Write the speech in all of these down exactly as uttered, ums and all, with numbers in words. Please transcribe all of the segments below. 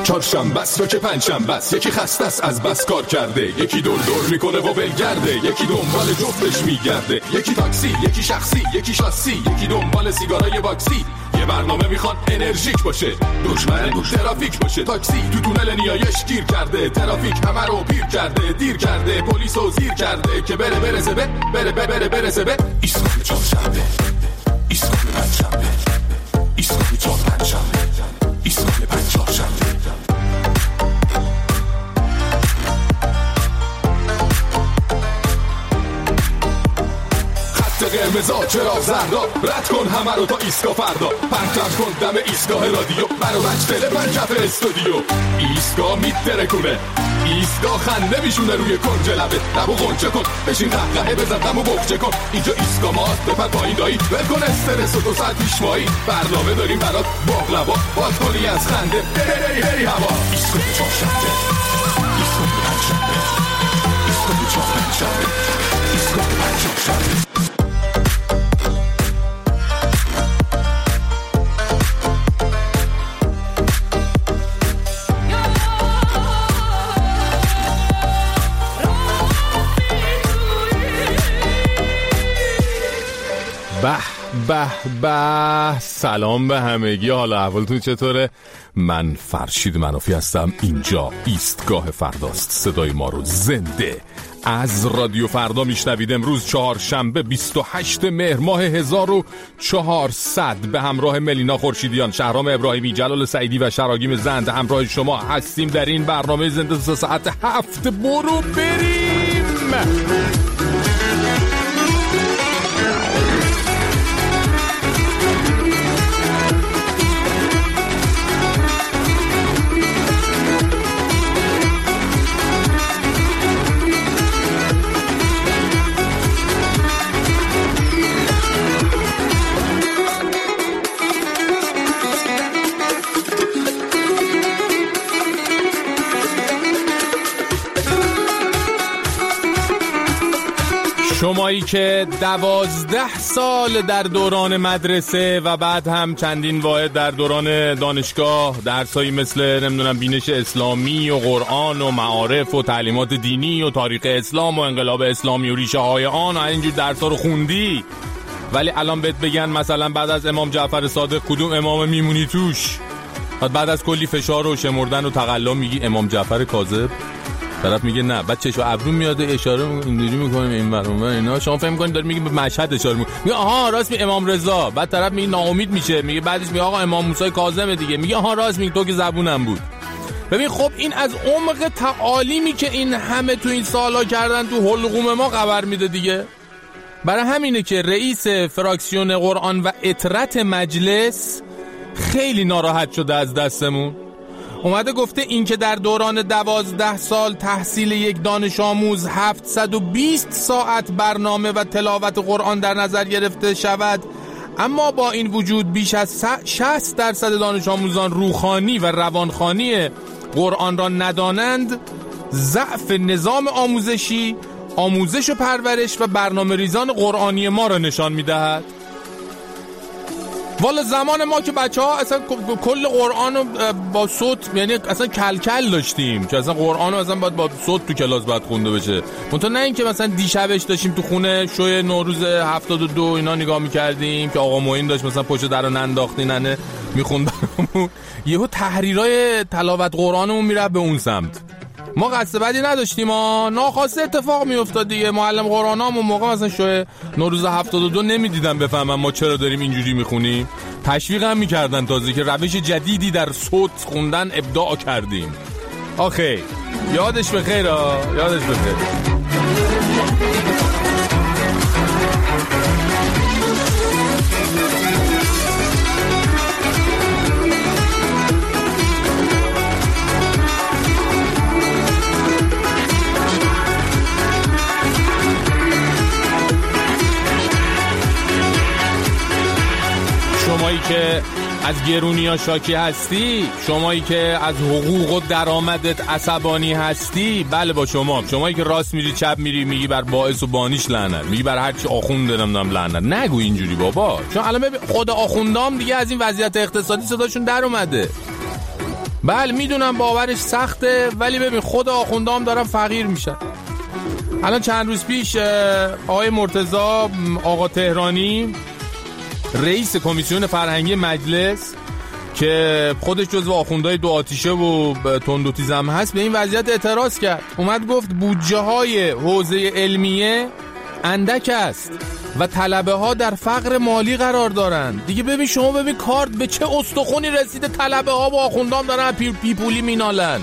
چهارشنبه است و که پنجشنبه است، یکی خسته است از بس کار کرده، یکی دور دور میکنه و ولگرده، یکی دنبال جفتش میگرده، یکی تاکسی، یکی شخصی، یکی شاسی، یکی دنبال سیگارای باکسی. یه برنامه میخوان انرژیک باشه، دشمن ترافیک باشه، تاکسی تو تونل نیایش گیر کرده، ترافیک همه رو پیر کرده، دیر کرده، پلیسو زیر کرده که بره برسه به بره بره بره برسه به ایستگاه چهارشنبه، ایستگاه پنجشنبه، ایستگاه چهار پنجشنبه، ایستگاه پنج چهارشنبه. قرمزا چرا زردا، رد کن همه رو تا ایستگاه فردا، پرتم کن دم ایستگاه رادیو، برو بچه پنجف استودیو. ایستگاه میترکونه، ایستگاه خنده میشونه روی کنج لبه، لبو غنچه کن بشین قهقهه بزن دمو بخچه کن، اینجا ایستگاه ماست بپر پایین دایی، ول کن استرس و دو ساعت پیشمایی، برنامه داریم برات باقلوا، باد کنی از خنده هی هی هی هوا. ایستگاه چهارشنبه، ایستگاه پنجشنبه، ایستگاه چهار پنجشنبه، ایستگاه پنج چهارشنبه. به به به، سلام به همگی، حالا احوالتون چطوره؟ من فرشید منافی هستم، اینجا ایستگاه فرداست، صدای ما رو زنده از رادیو فردا میشنوید. امروز چهارشنبه بیست و هشتم مهر ماه هزار و چهارصد به همراه ملینا خورشیدیان، شهرام ابراهیمی، جلال سعیدی و شراگیم زند همراه شما هستیم در این برنامه زنده تا ساعت هفت. برو بریم. شمایی که دوازده سال در دوران مدرسه و بعد هم چندین واحد در دوران دانشگاه درسایی مثل نمیدونم بینش اسلامی و قرآن و معارف و تعلیمات دینی و تاریخ اسلام و انقلاب اسلامی و ریشه های آن و اینجور درسا رو خوندی، ولی الان بهت بگن مثلا بعد از امام جعفر صادق کدوم امام میمونی توش، بعد از کلی فشار و شمردن و تقلا میگی امام جعفر کاذب، طرف میگه نه، بعد چشم ابرو میاد اشاره اینجوری میکنه این برام اینا، شما فهم میکنید داره میگه به مشهد اشاره میکنه، میگه آها راست می امام رضا، بعد طرف میگه ناامید میشه، میگه بعدش میگه آقا امام موسی کاظم دیگه، میگه آها راست میگه تو که زبونم بود. ببین خب این از عمق تعالیمی که این همه تو این سالا کردن تو حلقوم ما خبر میده دیگه. برای همینه که رئیس فراکسیون قرآن و اطرت مجلس خیلی ناراحت شده از دستمون، اومده گفته این که در دوران دوازده سال تحصیل یک دانش آموز هفتصد و بیست ساعت برنامه و تلاوت قرآن در نظر گرفته شود، اما با این وجود بیش از شصت درصد دانش آموزان روحانی و روانخوانی قرآن را ندانند، ضعف نظام آموزشی، آموزش و پرورش و برنامه ریزان قرآنی ما را نشان می‌دهد. والا زمان ما که بچه ها اصلا کل قرآن رو با صوت، یعنی اصلا کل کل داشتیم که اصلا قرآن رو اصلا باید با صوت تو کلاس باید خونده بشه، منطقه نه این که مثلا دیشبش داشتیم تو خونه شوی نوروز هفتاد و دو اینا نگاه میکردیم که آقا معین داشت مثلا پشت در رو ننداختی ننه میخوند برامون، یهو تحریرای تلاوت قرآنمون میره به اون سمت. ما قصد بدی نداشتیم ها، ناخواسته اتفاق میافتاد دیگه. معلم قرآن ها اون موقع مثلا شوی نوروز هفتاد و دو نمیدیدن بفهمن ما چرا داریم اینجوری میخونیم، تشویق هم میکردن تازه که روش جدیدی در صوت خوندن ابداع کردیم. آخه یادش بخیر ها، یادش بخیر. شمایی که از گرونی ها شاکی هستی، شمایی که از حقوق و درآمدت عصبانی هستی، بله با شما. شمایی که راست میری چپ میری میگی بر باعث و بانیش لعنت، میگی بر هر چی آخوند نمیدونم لعنت، نگو اینجوری بابا، چون الان ببین خود آخوندام دیگه از این وضعیت اقتصادی صداشون در اومده. بله میدونم باورش سخته، ولی ببین خود آخوندام دارن فقیر میشن. الان چند روز پیش آقای مرتضی آقا تهرانی رئیس کمیسیون فرهنگی مجلس که خودش جزو آخوندهای دو آتیشه و تند و تیزم هست به این وضعیت اعتراض کرد. اومد گفت بودجه های حوزه علمیه اندک است و طلبه ها در فقر مالی قرار دارن. دیگه ببین شما ببین کارت به چه استخونی رسیده، طلبه ها با آخوندام دارن پی پی پولی مینالن.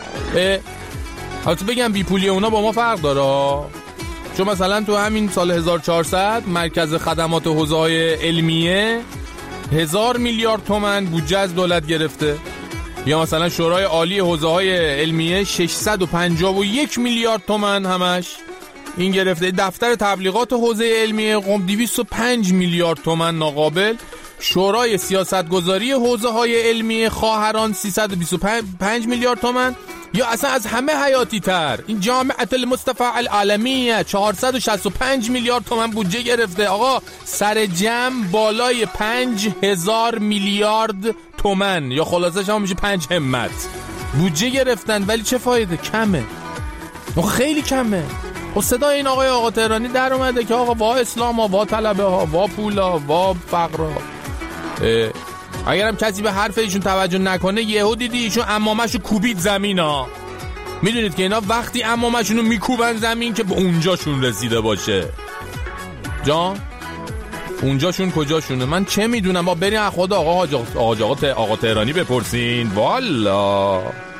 البته بگم بی پولی اونا با ما فرق داره، چون مثلا تو همین سال هزار و چهارصد مرکز خدمات حوزه های علمیه هزار میلیارد تومان بودجه از دولت گرفته، یا مثلا شورای عالی حوزه های علمیه ششصد و پنجاه و یک میلیارد تومان همش این گرفته. دفتر تبلیغات حوزه علمیه قم دویست و پنج میلیارد تومان ناقابل. شورای سیاستگذاری حوزه های علمیه خواهران سیصد و بیست و پنج میلیارد تومان. یا اصلا از همه حیاتی تر این جامعه المصطفى العالمیه چهارصد و شصت و پنج میلیارد تومان بودجه گرفته. آقا سر جمع بالای پنج هزار میلیارد تومان، یا خلاصش هم میشه پنج همت بودجه گرفتن، ولی چه فایده؟ کمه، خیلی کمه. و صدای این آقای آقا تهرانی در اومده که آقا وا اسلام ها، وا طلبه ها، وا پولا، وا فقر ها. اگرم کسی به حرف ایشون توجه نکنه یهو دیدی ایشون عمامه‌شو کوبید زمین ها. میدونید که اینا وقتی عمامه‌شونو میکوبن زمین که به اونجاشون رسیده باشه. جان اونجاشون کجاشونه من چه میدونم، با برین خود آقا آقا آقا, آقا تهرانی بپرسین. والا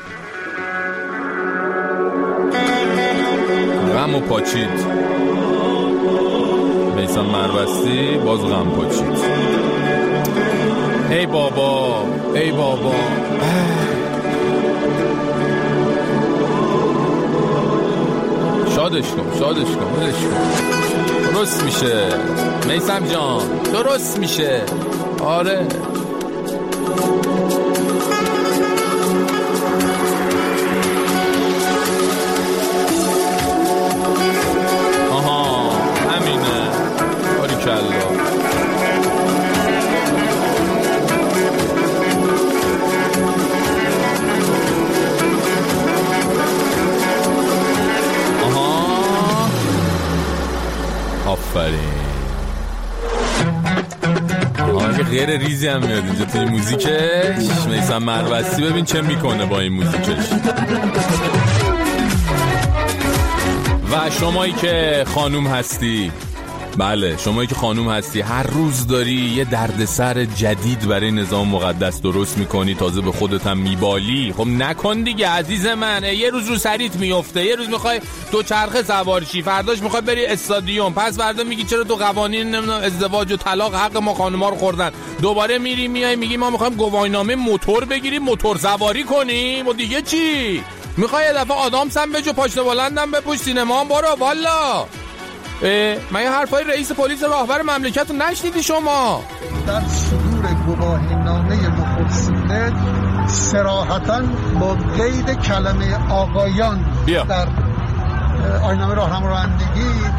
غم و پاچید میسان مروستی باز غم پاچید. ای بابا ای بابا شادش کن شادش کن ولش کن، درست میشه میثم جان، درست میشه. آره آها همینه، باریکلا. آفرین. آها یه غیر ریزی هم میاد اینجا توی موزیکش. میثم مروستی ببین چه میکنه با این موزیکش. و شمایی که خانوم هستی، بله شمایی که خانوم هستی، هر روز داری یه دردسر جدید برای نظام مقدس درست میکنی، تازه به خودت هم میبالی. خب نکن دیگه عزیز من. یه روز رو سریت میفته، یه روز میخوای دو چرخه سوار شی، فرداش میخوای بری استادیوم، پس فردا میگی چرا تو قوانین نمیدونم ازدواج و طلاق حق ما خانوما رو خوردن، دوباره میری میای میگی ما میخوایم گواهینامه موتور بگیریم موتور سواری کنیم. و دیگه چی میخوای؟ یه دفعه آدامس هم بجو، پاشنه بلندم بپوش، سینما هم برو. والا من یه حرفای رئیس پلیس راهبر مملکت رو نشنیدی شما؟ در صدور گواهینامه نخست‌صدر صراحتاً با قید کلمه آقایان بیا. در آیین‌نامه راهنمایی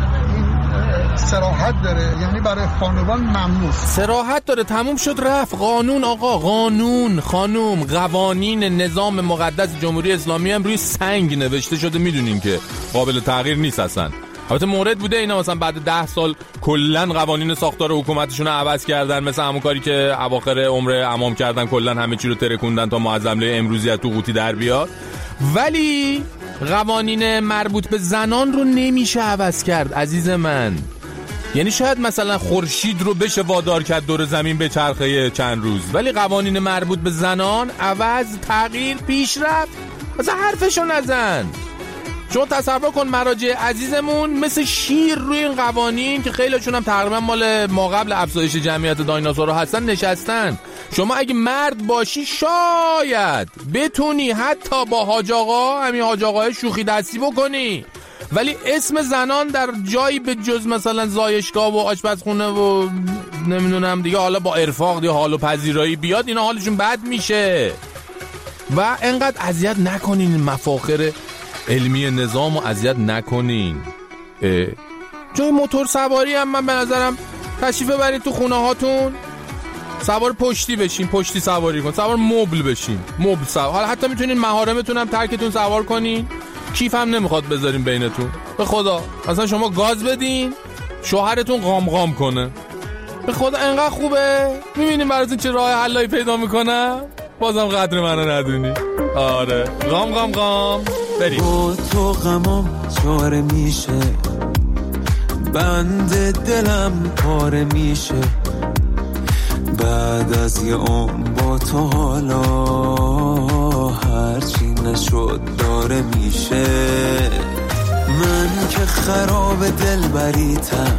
این صراحت داره، یعنی برای خانوان ممنوع صراحت داره. تموم شد رفت. قانون آقا، قانون، خانوم، قوانین نظام مقدس جمهوری اسلامی هم روی سنگ نوشته شده، میدونیم که قابل تغییر نیست اصلا. البته مورد بوده اینا مثلا بعد ده سال کلن قوانین ساختار حکومتشون رو عوض کردن، مثل همون کاری که اواخر عمر امام کردن، کلن همه چی رو ترکوندن تا معظمله امروزی از تو قوطی در بیاد. ولی قوانین مربوط به زنان رو نمیشه عوض کرد عزیز من. یعنی شاید مثلا خورشید رو بشه وادار کرد دور زمین به چرخه چند روز، ولی قوانین مربوط به زنان عوض، تغییر، پیشرفت مثلا حرفشو نزن. چون تصور کن مراجع عزیزمون مثل شیر روی این قوانین که خیلیشون هم تقریبا مال ما قبل افزایش جمعیت دایناسورها هستن نشستن. شما اگه مرد باشی شاید بتونی حتی با حاج آقا، همین حاج آقای شوخی دستی بکنی، ولی اسم زنان در جایی به جز مثلا زایشگاه و آشپزخونه و نمیدونم دیگه حالا با ارفاق دیگه حال و پذیرایی بیاد، اینا حالشون بد میشه. و انقدر اذیت نکنین مفاخر علمی نظام رو اذیت نکنین. جای موتور سواری هم من به نظرم تشریف ببرید تو خونه هاتون، سوار پشتی بشین، پشتی سواری کن، سوار مبل بشین، مبل سوار. حالا حتی میتونین محارمتون هم ترکتون سوار کنین، کیف هم نمیخواد بذارین بینتون. به خدا مثلا شما گاز بدین شوهرتون قام قام کنه، به خدا انقدر خوبه. میبینیم براتون چه راه حلایی پیدا میکنم، بازم قدر منو ندونی. آره قام قام قام بریم. با تو غمام چاره میشه، بند دلم پاره میشه، بعد از یه عمر با تو حالا هرچی نشد داره میشه. من که خراب دل بریتم،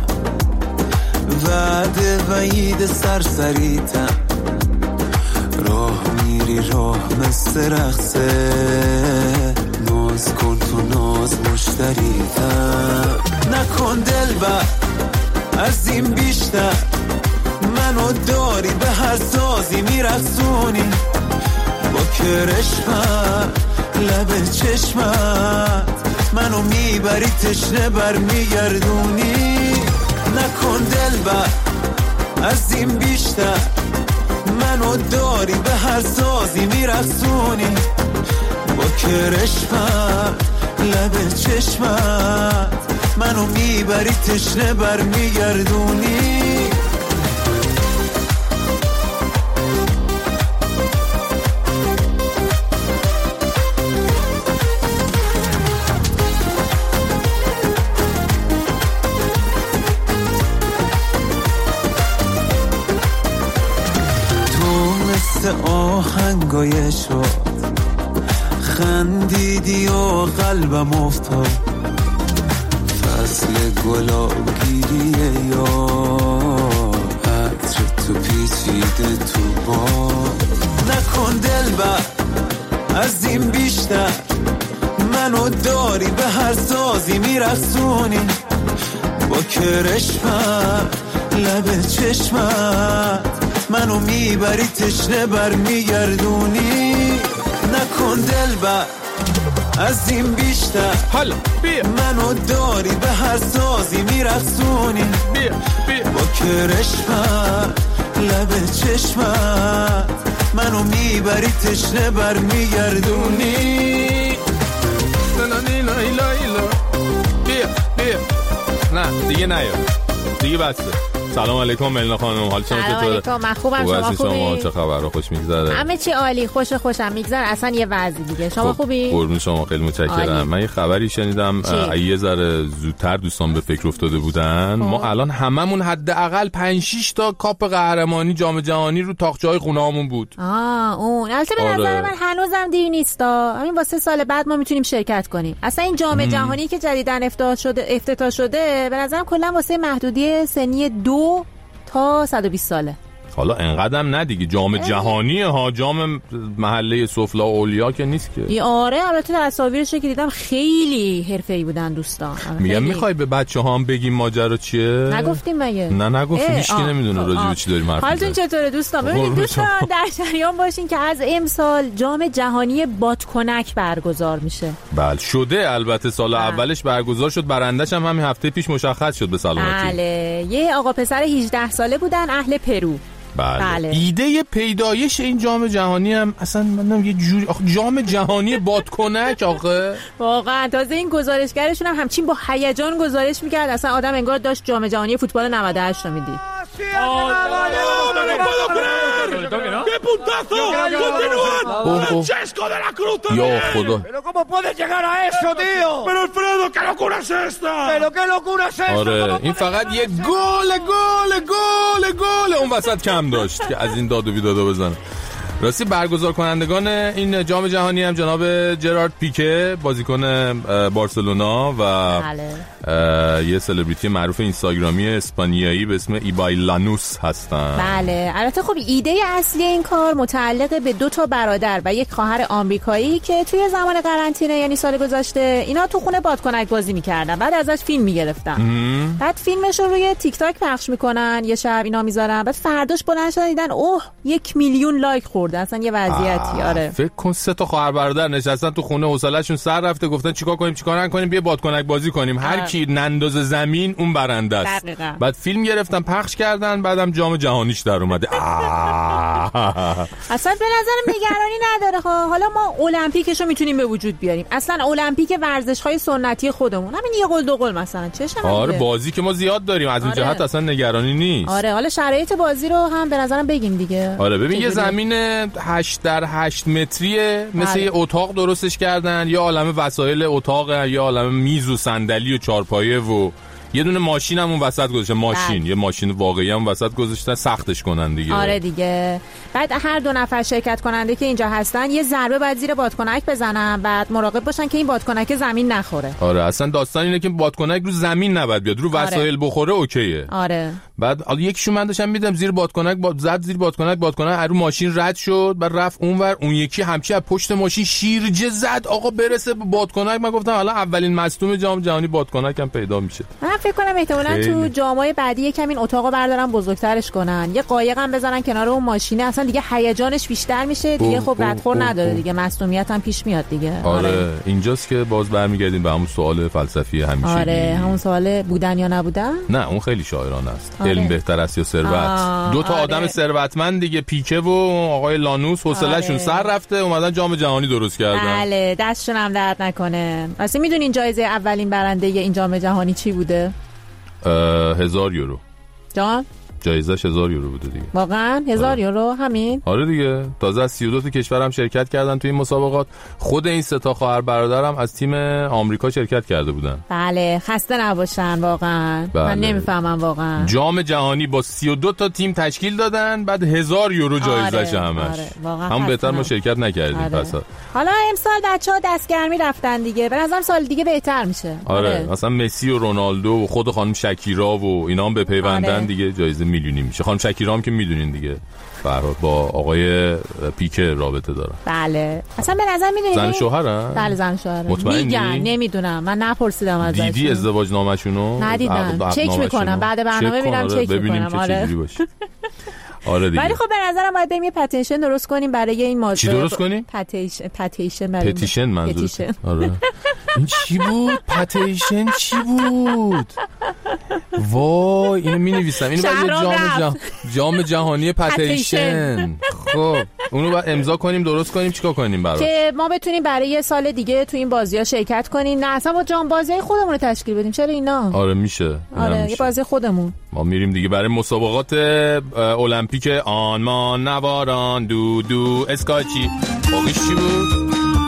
وعده وعید سرسریتم، راه میری راه مثل رقصه، ناز کن تو ناز مشتریتم. نکن دل بر از این بیشتر، منو داری به هر سازی میرقصونی، با کرشمت لب چشمت منو میبری تشنه بر میگردونی. نکن دل بر از این بیشتر، منو داری به هر سازی میرقصونی، با کرشمت لب چشمت منو میبری تشنه بر میگردونی. آهنگای شد خندیدی و قلبم افتاد، فصل گلاب گیریه یا عطر تو پیچیده تو باد. نکن دل بر از این بیشتر، منو داری به هر سازی میرقصونی، با کرشمت لب چشمت منو میبری تشنه بر میگردونی. نکن دل بر از این بیشتر، حالا بیا منو داری به هر سازی میرقصونی، بیا بیا با کرشمت لب چشمت منو میبری تشنه بر میگردونی. لیلا لیلا بیا بیا. نه دیگه نیا دیگه بسته. سلام علیکم ملینا خانم، حال شما چطوره؟ سلام علیکم، من خوبم. شما خوبی؟ چه خبره؟ خوش میگذره؟ همه چی عالی، خوش خوشم میگذره. اصلا یه وضعی دیگه. شما خب. خوبی؟ قربون شما، خیلی متشکرم. من یه خبری شنیدم یه ذره زودتر دوستان به فکر افتاده بودن. ما الان هممون حداقل پنج شش تا کاپ قهرمانی جام جهانی رو تاقچه‌های خونه‌هامون بود. آه اون البته به آره. نظر من هنوزم دیر نیستا. همین واسه سال بعد ما میتونیم شرکت کنیم. اصلا این جام جهانی که جدیداً افتتاح شده افتتاح شده به نظرم کلا واسه محدودی سنی دو تا صد و بیست ساله. حالا انقدرم نه دیگه، جام جهانیه ها، جام محله سفلا و اولیا که نیست که. آره البته تصاویرش که دیدم خیلی حرفه‌ای بودن دوستان. میگم میخوای به بچه‌ها هم بگیم ماجرا چیه؟ نگفتیم مگه؟ نه نگفتیم، هیچ کی نمیدونه راجع به چی داریم حرف میزنیم. حالتون چطوره دوستان؟ ببینید دوستان در جریان باشین که از امسال جام جهانی بادکنک برگزار میشه. بله شده، البته سال بله. اولش برگزار شد، برندش هم همین هفته پیش مشخص شد به سلامتی. بله یه آقا پسر هجده ساله بودن، اهل پرو. بله. بله. ایده پیدایش این جام جهانی هم اصلا من یه جوری آخه جام جهانی بادکنک آخه واقعا تازه این گزارشگرشون هم همچین با هیجان گزارش میکرد، اصلا آدم انگار داشت جام جهانی فوتبال نود و هشت رو میدید. یا خدا آره این فقط یه گل گل گل گل اون وسط کم داشت که از این داد و بیدادا بزنه. راستی برگزار کنندگان این جام جهانی هم جناب جرارد پیکه بازیکن بارسلونا و بله. یه سلبریتی معروف اینستاگرامی اسپانیایی به اسم ایبای لانوس هستن. بله البته خب ایده اصلی این کار متعلق به دو تا برادر و یک خواهر آمریکایی که توی زمان قرنطینه یعنی سال گذشته اینا تو خونه بادکنک بازی میکردن، بعد ازش فیلم میگرفتن، بعد فیلمش رو روی تیک تاک پخش میکنن، یه شب اینا میذارن، بعد فرداش بلند شدن دیدن اوه یک میلیون لایک خورده، اصلا یه وضعیتی. آره فکر کن سه تا خواهر برادر نشستن تو خونه، حوصله‌شون سر رفته، گفتن چیکار کنیم چیکار نکنیم، بیا بادکنک بازی کنیم. هر کی کی ننداز زمین اون برنده است. بعد فیلم گرفتن پخش کردن، بعدم جام جهانیش در اومده. اصلا به نظرم نگرانی نداره. حالا ما المپیکشو میتونیم به وجود بیاریم. اصلا المپیک ورزش‌های سنتی خودمون، همین یه گل دو گل مثلا چشم. آره بازی که ما زیاد داریم از این آره. جهت اصلا نگرانی نیست. آره حالا شرایط بازی رو هم به نظرم بگیم دیگه. آره ببین یه زمین هشت در هشت متریه، مثل یه اتاق درستش کردن، یه عالمه وسایل اتاق، یه عالمه میز و صندلی و چارپایه و یه دونه ماشین هم اون وسط گذاشتن، ماشین بله. یه ماشین واقعی هم وسط گذاشتن سختش کنن دیگه. آره دیگه. بعد هر دو نفر شرکت کننده که اینجا هستن یه ضربه بعد زیر بادکنک بزنن، بعد مراقب باشن که این بادکنک زمین نخوره. آره اصلا داستان اینه که بادکنک رو زمین نباید بیاد، رو وسایل آره. بخوره اوکیه. آره. بعد یکیشون من داشتم میدم زیر بادکنک با... زد زیر بادکنک بادکنک رو ماشین رد شد، بعد رفت اونور، اون یکی همچی از پشت ماشین شیرجه زد آقا برسه به بادکنک. من گفتم حالا اولین مصدوم جام جهانی بادکنک هم پیدا میشه. من فکر کنم احتمالاً تو جام‌های بعدی یکم این اتاقو بردارن بزرگترش کنن، یه قایق هم بذارن کنار اون ماشینه، اصلا دیگه هیجانش بیشتر میشه دیگه. خب ردخور نداره دیگه، مصونیت هم پیش میاد دیگه. آره, آره. اینجاست که باز برمیگردیم به همون سوال فلسفی همیشه. آره همون سوال بودن یا نبودن. نه اون خیلی شاعرانه است. آره. علم بهتر است یا ثروت؟ دو تا آره. آدم ثروتمند دیگه، پیکه و آقای لانوس، حوصله‌شون آره. سر رفته اومدن جام جهانی درست کردن. بله دستشون هم درد نکنه. اصلا میدونین جایزه اولین برنده این جام جهانی چی بوده؟ هزار یورو. جان؟ جایزش هزار یورو بوده دیگه. واقعا هزار آره. یورو همین؟ آره دیگه. تازه از سی و دو تا کشور هم شرکت کردن توی این مسابقات. خود این سه تا خواهر برادرم از تیم آمریکا شرکت کرده بودن. بله خسته نباشن واقعا. بله. من نمیفهمم واقعا. جام جهانی با سی و دو تا تیم تشکیل دادن، بعد هزار یورو جایزش آره. همش. آره. هم بهتر ما شرکت نکردیم آره. پس. حالا امسال بچه‌ها دستگرمی رفتن دیگه. به نظرم سال دیگه بهتر میشه. آره. آره. مثلا مسی و رونالدو و خود خانم شکیرا و اینا هم بپیوندن آره. دیگه جایزه میلیونی میشه. خانم شکیرا هم که میدونین دیگه فرهاد با آقای پیکه رابطه داره. بله اصلا به نظر میدونید زن شوهرن؟ بله زن شوهرن. میگن نمیدونم من نپرسیدم ازش. دیدی ازدواج نامشونو؟ ندیدم. چک میکنم بعد برنامه میرم چک میکنم. آره آره دیگه. ولی خب به نظرم باید بریم یه پتیشن درست کنیم برای این موضوع. چی درست کنیم؟ پتیشن پتیشن برای پتیشن منظور. آره. این چی بود؟ پتیشن چی بود؟ وای اینو می‌نویسم. اینو بعد جام جهانی جام جهانی پتیشن. خب اونو بعد امضا کنیم درست کنیم چیکار کنیم براش؟ که ما بتونیم برای یه سال دیگه تو این بازی‌ها شرکت کنیم. نه اصلا با جام بازی خودمون رو تشکیل بدیم. چرا اینا؟ آره میشه. آره یه بازی خودمون. ما میریم دیگه برای مسابقات المپیک آن ما نواران دو دو اسکاچی. باقیش چی بود؟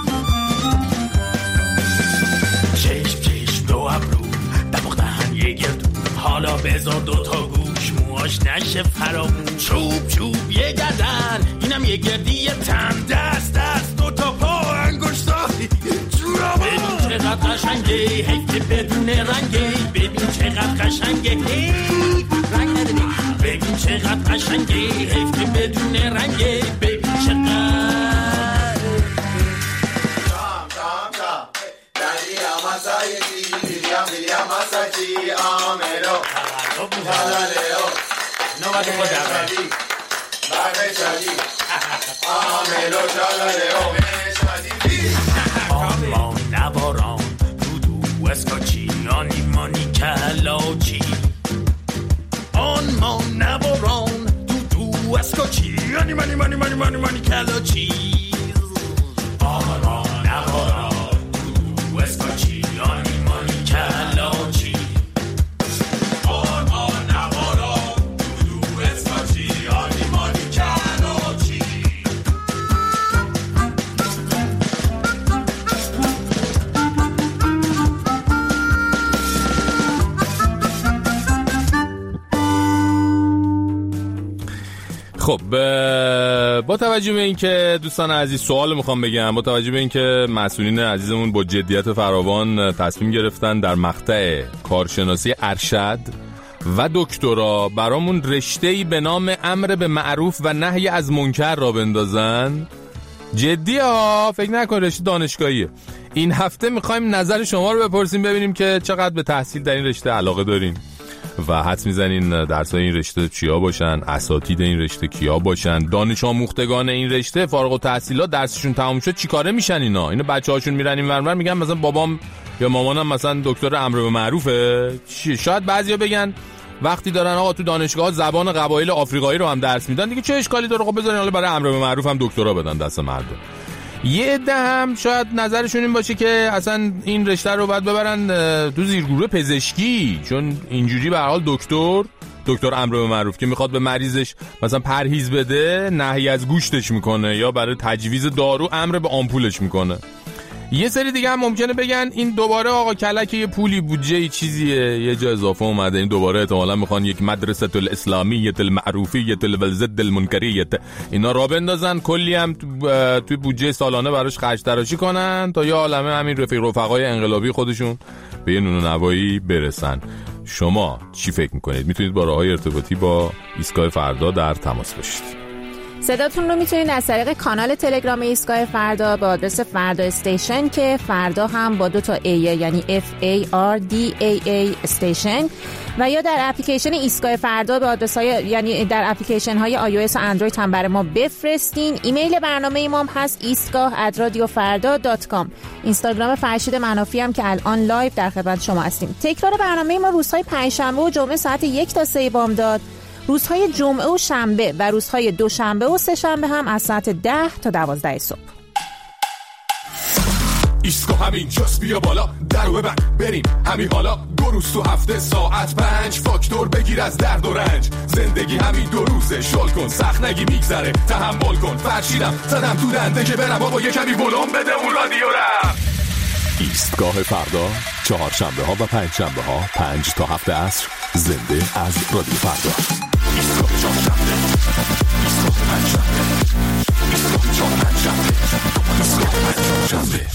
چشم چشم دو ابرو دماغ دهن یه گردو، حالا بذار دو تا گوش موهاش نشه فرامون، چوب چوب یه گردن اینم یه گردی یه تن، دست دست دو تا پا انگشتا جورا ببین چقدر قشنگه، حیف که بدون رنگه، ببین چقدر قشنگه رنگ نداری، ببین چقدر قشنگه، حیف که بدون رنگه، ببین چقدر جام جام جام دنیا مسایدی دنیا دنیا مساجی آملو حلالو نوبت خودم برای شادی آملو حلالو شادی آما نواران دودو اسکاچی آنی مانی کلاچی آن ما نواران دودو اسکاچی آنی مانی مانی مانی مانی مانی کلاچی آن ما نواران دودو اسکاچی آنی مانی کلاچی آن ما نواران دودو اسکاچی آنی مانی کلاچی. خب با توجه به اینکه دوستان عزیز سوال میخوام بگم، با توجه به اینکه مسئولین عزیزمون با جدیت فراوان تصمیم گرفتن در مقطع کارشناسی ارشد و دکترا برامون رشته‌ای به نام امر به معروف و نهی از منکر را بندازن، جدی ها، فکر نکن رشته دانشگاهیه. این هفته میخوایم نظر شما رو بپرسیم ببینیم که چقدر به تحصیل در این رشته علاقه دارین. و حدس میزنین درسای این رشته چیا باشن، اساتید این رشته کیا باشن، دانش آموختگان این رشته فارغ التحصیلات درسشون تمام شد چیکاره میشن اینا اینا بچه‌هاشون میرن این ور میگن مثلا بابام یا مامانم مثلا دکتر امر به معروفه. شاید بعضیا بگن وقتی دارن آقا تو دانشگاه زبان قبایل آفریقایی رو هم درس میدن دیگه چه اشکالی داره، خب بذارین حالا برای امر به معروف هم دکترا بدن دست مردم. یه عده هم شاید نظرشون این باشه که اصلا این رشته رو باید ببرن تو زیرگروه پزشکی، چون اینجوری به هر حال دکتر دکتر امر به معروف که میخواد به مریضش مثلا پرهیز بده نهی از گوشتش میکنه یا برای تجویز دارو امر به آمپولش میکنه. یه سری دیگه هم ممکنه بگن این دوباره آقا کلک یه پولی بودجه چیزیه یه جا اضافه اومده، این دوباره احتمالاً میخوان یک مدرسه الاسلامیه المعروفیه الضد المنکریه اینا را بندازن، کلی هم توی بودجه سالانه براش خرج تراشی کنن تا یه عالمه همین رفیق رفقای انقلابی خودشون به یه نون و نوایی برسن. شما چی فکر میکنید؟ میتونید با راههای ارتباطی با ایستگاه فردا در تماس باشید. صداتون رو میتونید از طریق کانال تلگرام ایستگاه فردا با آدرس فردا استیشن که فردا هم با دو تا ای یعنی اف ای آر دی ای ای استیشن و یا در اپلیکیشن ایستگاه فردا به آدرس های یعنی در اپلیکیشن های آی او اس و اندروید هم برای ما بفرستین. ایمیل برنامه ما هم هست ایستگاه ات رادیو فردا دات کام. اینستاگرام فرشید منافی هم که الان لایو در خدمت شما هستیم. تکرار برنامه ما روزهای پنجشنبه و جمعه ساعت یک تا سه بامداد، روزهای جمعه و شنبه و روزهای دوشنبه و سه شنبه هم از ساعت ده تا دوازده صبح. ایستگاه همین جاست بیا بالا درو ببند بریم همین حالا دو روز تو هفته ساعت پنج فاکتور بگیر از درد و رنج زندگی همین دو روزه شل کن سخت نگی میگذره تحمل کن فرشیدم زدم تو دنده که برم بابا یه کمی ولوم بده اون رادیو رم. ایستگاه فردا چهارشنبه ها و پنج شنبه ها پنج تا هفت عصر زنده از رادیو فردا. ایستگاه چهارشنبه ایستگاه پنج شنبه ایستگاه چهار پنج شنبه ایستگاه پنج شنبه.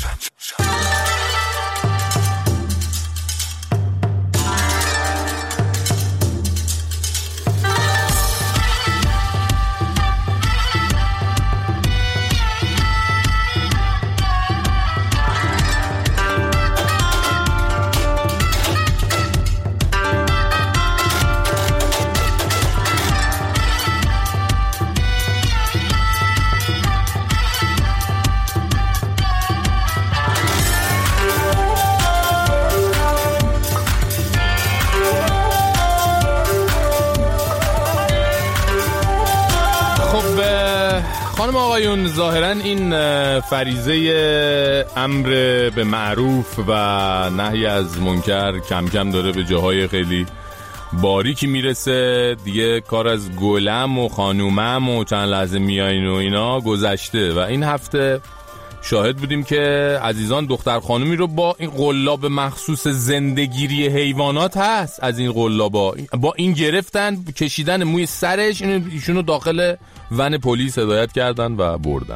خانم آقایون ظاهراً این فریضه امر به معروف و نهی از منکر کم کم داره به جاهای خیلی باریکی میرسه دیگه. کار از گلم و خانومم و چند لحظه میاین و اینا گذشته و این هفته شاهد بودیم که عزیزان دختر خانومی رو با این قلاب مخصوص زندگیری حیوانات هست از این قلابا با این گرفتن کشیدن موی سرش ایشونو داخل ون پلیس هدایت کردن و بردن.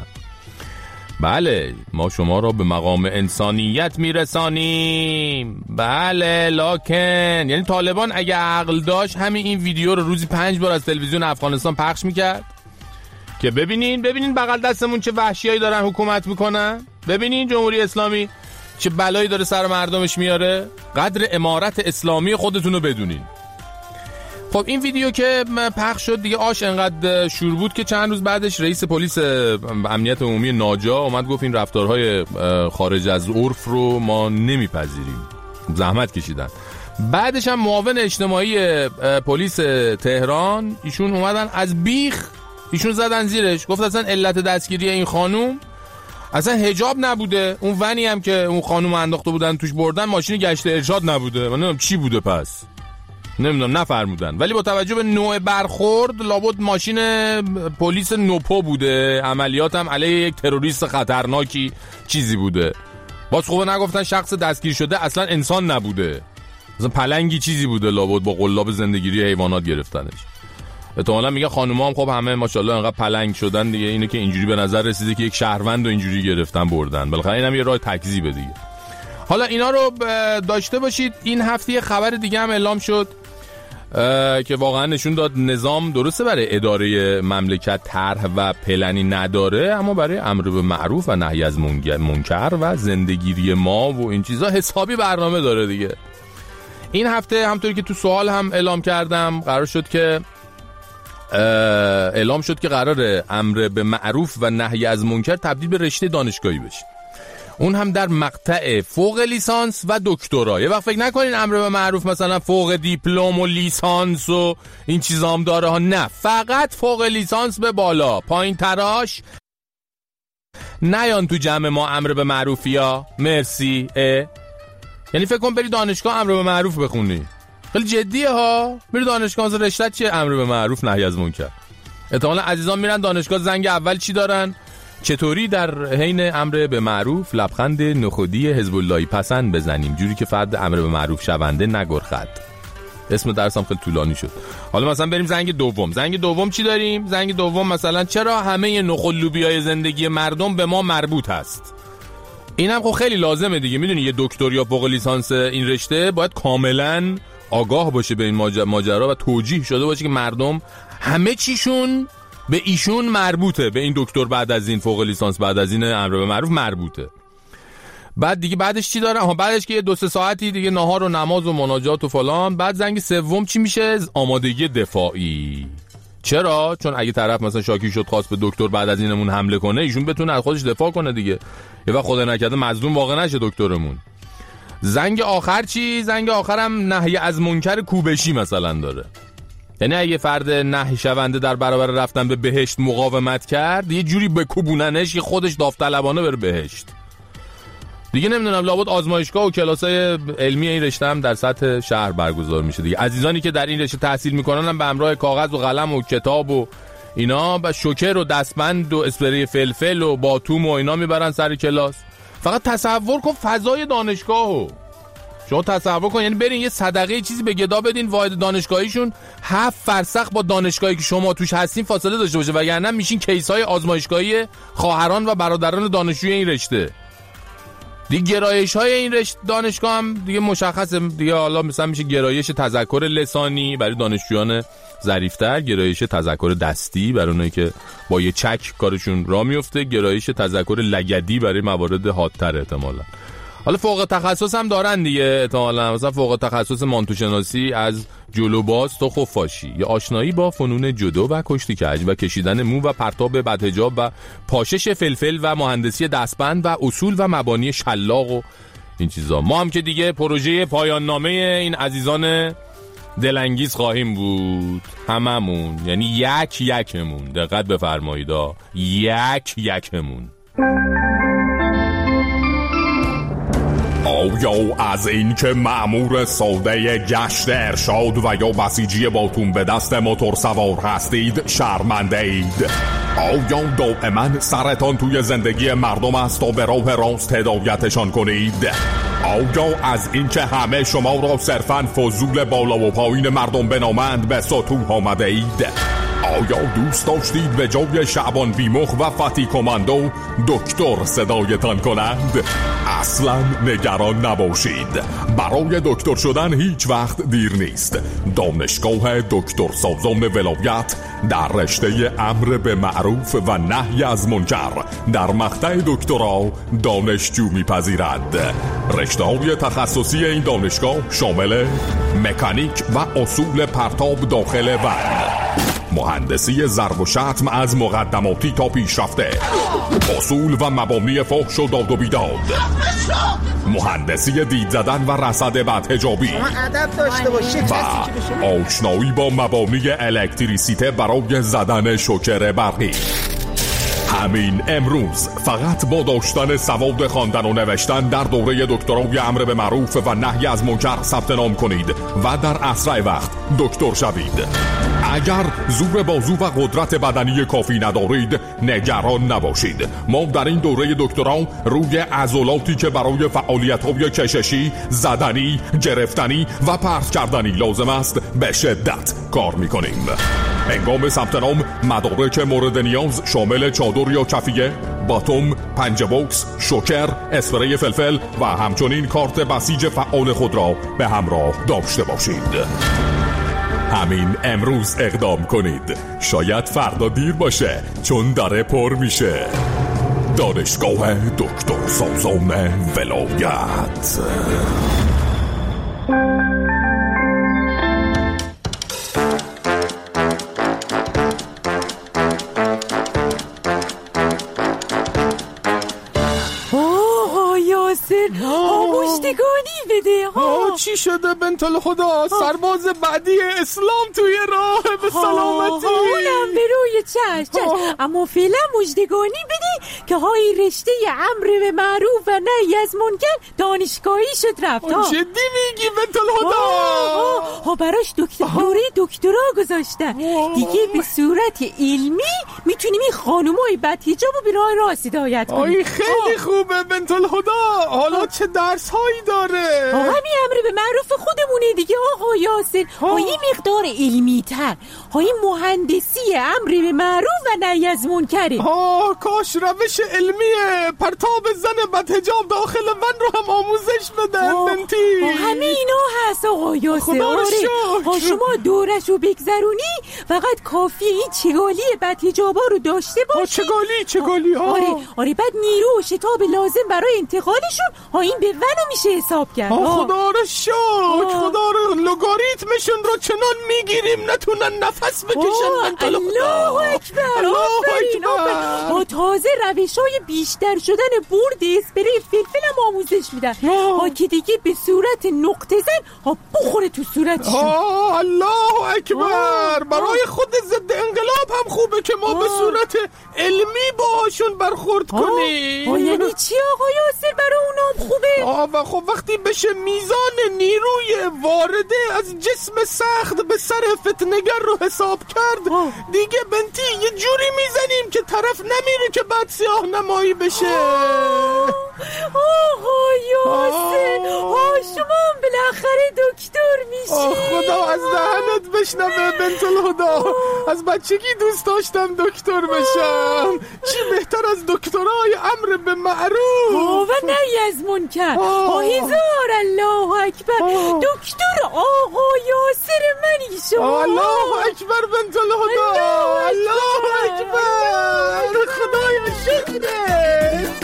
بله ما شما را به مقام انسانیت میرسانیم. بله لکن یعنی طالبان اگه عقل داشت همین این ویدیو رو روزی پنج بار از تلویزیون افغانستان پخش میکرد که ببینین ببینین بغل دستمون چه وحشیایی دارن حکومت میکنن، ببینین جمهوری اسلامی چه بلایی داره سر مردمش میاره، قدر امارت اسلامی خودتونو بدونین. خب این ویدیو که پخش شد دیگه آش انقدر شور بود که چند روز بعدش رئیس پلیس امنیت عمومی ناجا اومد گفت این رفتارهای خارج از عرف رو ما نمیپذیریم، زحمت کشیدن. بعدش هم معاون اجتماعی پلیس تهران ایشون اومدن از بیخ ایشون زدن زیرش، گفت اصلا علت دستگیری این خانوم اصلا حجاب نبوده، اون ونی هم که اون خانوم انداخته بودن توش بردن ماشین گشت ارشاد نبوده. من نمیدونم چی بوده پس، نمیدونم نفرمودن، ولی با توجه به نوع برخورد لابد ماشین پلیس نوپو بوده، عملیات هم علیه یک تروریست خطرناکی چیزی بوده. باز خوبه نگفتن شخص دستگیر شده اصلا انسان نبوده، اصلا پلنگی چیزی بوده لابد با قلاب زندگیری حیوانات گرفتنش. احتمالاً میگه خانوما هم خب همه ماشاءالله انقدر پلنگ شدن دیگه، اینه که اینجوری به نظر رسیده که یک شهروند رو اینجوری گرفتن بردن، بالاخره اینم یه راه تکذیبه دیگه. حالا اینا رو داشته باشید. این هفته خبر دیگه هم اعلام شد که واقعا نشون داد نظام درسته برای اداره مملکت طرح و پلنی نداره، اما برای امر به معروف و نهی از منکر و زندگیری ما و این چیزا حسابی برنامه داره دیگه. این هفته همونطوری که تو سوال هم اعلام کردم قرار شد که اعلام شد که قراره امر به معروف و نهی از منکر تبدیل به رشته دانشگاهی بشه، اون هم در مقطع فوق لیسانس و دکترا. یه وقت فکر نکنین امر به معروف مثلا فوق دیپلم و لیسانس و این چیزا هم داره ها، نه، فقط فوق لیسانس به بالا، پایین تراش نیان تو جمع ما امر به معروفیا. مرسی. اه. یعنی فکر کن بری دانشگاه امر به معروف بخونی، خیلی جدیه ها. میری دانشگاه مثلا رشته چیه؟ امر به معروف نهی از منکر. احتمالاً عزیزان میرن دانشگاه زنگ اول چی دارن؟ چطوری در حین امر به معروف لبخند نخودی حزب اللهی پسند بزنیم جوری که فرد امر به معروف شونده نگرخد. اسم درسم خیلی طولانی شد. حالا مثلا بریم زنگ دوم. زنگ دوم چی داریم؟ زنگ دوم مثلا چرا همه نخل لوبیای زندگی مردم به ما مربوط هست. اینم خب خیلی لازمه دیگه. میدونی یه دکتر یا فوق لیسانس این رشته باید کاملا آگاه باشه به این ماجرا و توجیه شده باشه که مردم همه چیشون به ایشون مربوطه، به این دکتر بعد از این فوق لیسانس بعد از این امر به معروف مربوطه. بعد دیگه بعدش چی داره؟ آها بعدش که یه دو سه ساعتی دیگه نهار و نماز و مناجات و فلان. بعد زنگ سوم چی میشه؟ آمادگی دفاعی. چرا؟ چون اگه طرف مثلا شاکی شد خواست به دکتر بعد از اینمون حمله کنه، ایشون بتونه از خودش دفاع کنه دیگه. یه وقت خدا نکرده مظلوم واقع نشه دکترمون. زنگ آخر چی؟ زنگ آخرم نهی از منکر کوبشی مثلا داره. یعنی اگه فرد نهی شونده در برابر رفتن به بهشت مقاومت کرد، یه جوری بکوبوننش که خودش داوطلبانه بره بهشت. دیگه نمیدونم لابد آزمایشگاه و کلاسای علمی این رشته هم در سطح شهر برگزار میشه دیگه. عزیزانی که در این رشته تحصیل میکنن هم به همراه کاغذ و قلم و کتاب و اینا و شوکر و دستبند و اسپری فلفل و باتوم و اینا میبرن سر کلاس. فقط تصور کن فضای دانشگاهو. شما تصور کن، یعنی برین یه صدقه چیزی به گدا بدین، واحد دانشگاهیشون هفت فرسخ با دانشگاهی که شما توش هستین فاصله داشته باشه، وگرنه میشین کیس‌های آزمایشگاهی خواهران و برادران دانشجوی این رشته. دیگه گرایش‌های این رشته دانشگاه هم دیگه مشخصه دیگه. حالا مثلا میشه گرایش تذکر لسانی برای دانشجویان ظریف‌تر، گرایش تذکر دستی برای اونایی که با یه چک کارشون راه میفته، گرایش تذکر لگدی برای موارد حادتر احتمالاً. حالا فوق تخصص هم دارن دیگه احتمالاً، مثلا فوق تخصص مانتوشناسی از جلوباز تا خفاشی، یا آشنایی با فنون جودو و کشتی کج و کشیدن مو و پرتاب بدحجاب و پاشش فلفل و مهندسی دستبند و اصول و مبانی شلاق و این چیزا. ما هم که دیگه پروژه پایان نامه این عزیزان دلانگیز خواهیم بود هممون، یعنی یک یکمون. دقت بفرمایید، یک یکمون. آیا از این که مأمور ساده گشت ارشاد و یا بسیجی باتون به دست موتور سوار هستید شرمنده اید؟ آیا دائما سرتان توی زندگی مردم است تا به راه راست هدایتشان کنید؟ آیا از این که همه شما را صرفاً فضول بالا و پایین مردم بنامند به سطوح آمده اید؟ آیا دوست داشتید به جای شعبان بیمخ و فتی کماندو دکتر صدایتان کنند؟ اصلا نگران نباشید، برای دکتر شدن هیچ وقت دیر نیست. دانشگاه دکتر سازان ولایت در رشته امر به معروف و نهی از منکر در مقطع دکترا دانشجو میپذیرد. رشته‌های تخصصی این دانشگاه شامل مکانیک و اصول پرتاب داخل وحل، مهندسی ضرب و شتم از مقدماتی تا پیشرفته، اصول و مبانی فحش و داد و بیداد، مهندسی دید زدن و رصد بدحجابی و آشنایی با مبانی الکتریسیته برای زدن شوکر برقی. همین امروز فقط با داشتن سواد خواندن و نوشتن در دوره دکترای امر به معروف و نهی از منکر ثبت نام کنید و در اسرع وقت دکتر شوید. اگر زور بازو و قدرت بدنی کافی ندارید نگران نباشید. ما در این دوره دکترا روی عضلاتی که برای فعالیت‌های کششی، زدنی، گرفتنی و پرت کردنی لازم است به شدت کار می‌کنیم. هنگام ثبت نام مدارک مورد نیاز شامل چادر یا کفیه، باتوم، پنجه بوکس، شوکر، اسپری فلفل و همچنین کارت بسیج فعال خود را به همراه داشته باشید. همین امروز اقدام کنید، شاید فردا دیر باشه چون داره پر میشه. دانشگاه دکتر سازان ولایت. یاسر ها مشتگانی بده ها. چی شده بنت الهدی؟ سرباز بعدی اسلام توی راه به سلامتی. اونم به روی چشم چشم، اما فعلا مجدگانی بده که های رشته امر به معروف و نهی از منکر دانشگاهی شد رفت. جدی میگی بنت الهدی؟ ها براش دکترا دکترا گذاشتن دیگه. به صورت علمی میتونیم این خانومای بدحجابو به راه راست هدایت کنیم. آی خیلی خوبه بنت الهدی. حالا چه درس هایی داره؟ همین امر به معروف خودمونه دیگه آقا یاسر. ها این مقدار علمی تر، های مهندسی امر به معروف و نهی از منکره. ها کاش روش علمیه پرتاب زن بدحجاب داخل من رو هم آموزش بده بنتی. همه اینا هست آقا یاسر. آره شما دورشو بگذرونی فقط کافیه این چگالی بدحجابا رو داشته باشی. چگالی چگالی ها. آره آره بعد نیرو و شتاب لازم برای انتقالشون ها این به ولو میشه حساب کرد. خدا رو شکر، خدا رو لگاریتمشون رو چنان میگیریم نتونن نفس بکشن. بنت الهدی الله اکبر الله اکبر. ها تازه روشای بیشتر شدن برد اسپری فلفل هم آموزش میدن ها که دیگه به صورت نقطه زن ها بخوره تو صورتشون. ها الله اکبر. برای خود ضد انقلاب هم خوبه که ما به صورت علمی باهاشون برخورد کنیم. ها یعنی چی آقا یاسر برای اونام خوبه؟ آه و خب وقتی بشه میزان نیروی وارده از جسم سخت به سر فتنگر رو حساب کرد آه. دیگه بنتی یه جوری میزنیم که طرف نمیره که بعد سیاه نمایی بشه. آقا یاسر ها شما هم بالاخره دکتر میشی. خدا از دهنت بشنوه بنت الهدی. از بچگی دوست داشتم دکتر بشم. چی بهتر از دکترای امر به معروف و نهی از منکر. هزار الله اکبر. دکتر آقا یاسر منی شما. الله اکبر بنت الهدی. الله اکبر. خدایا شکرت.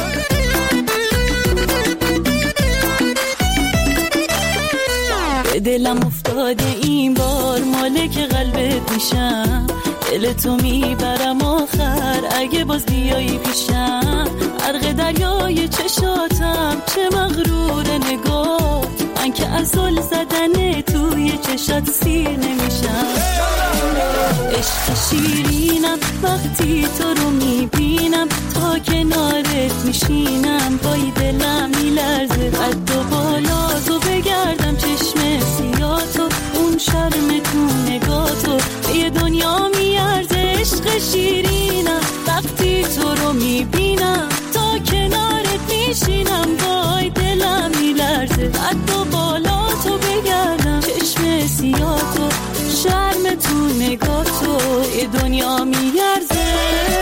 دلم افتاده این بار مالک قلبت میشم، دل تو میبرم آخر اگه باز بیایی پیشم. غرق دریای چشاتم چه مغرور نگاه، من که اصل زدن توی چشات سیر نمیشم. عشق شیرینم وقتی تو رو میبینم، تا کنارت میشینم بای دلم میلرزه. قد و بالا تو بگردم چشم سیاتو، اون شرم تو نگاتو به دنیا میارزه. عشق شیرینم وقتی تو رو میبینم، تا کنارت میشینم بای دلم میلرزه. قد و بالا تو بگردم چشم سیاتو، شرم تو نگاتو به دنیا میارزه.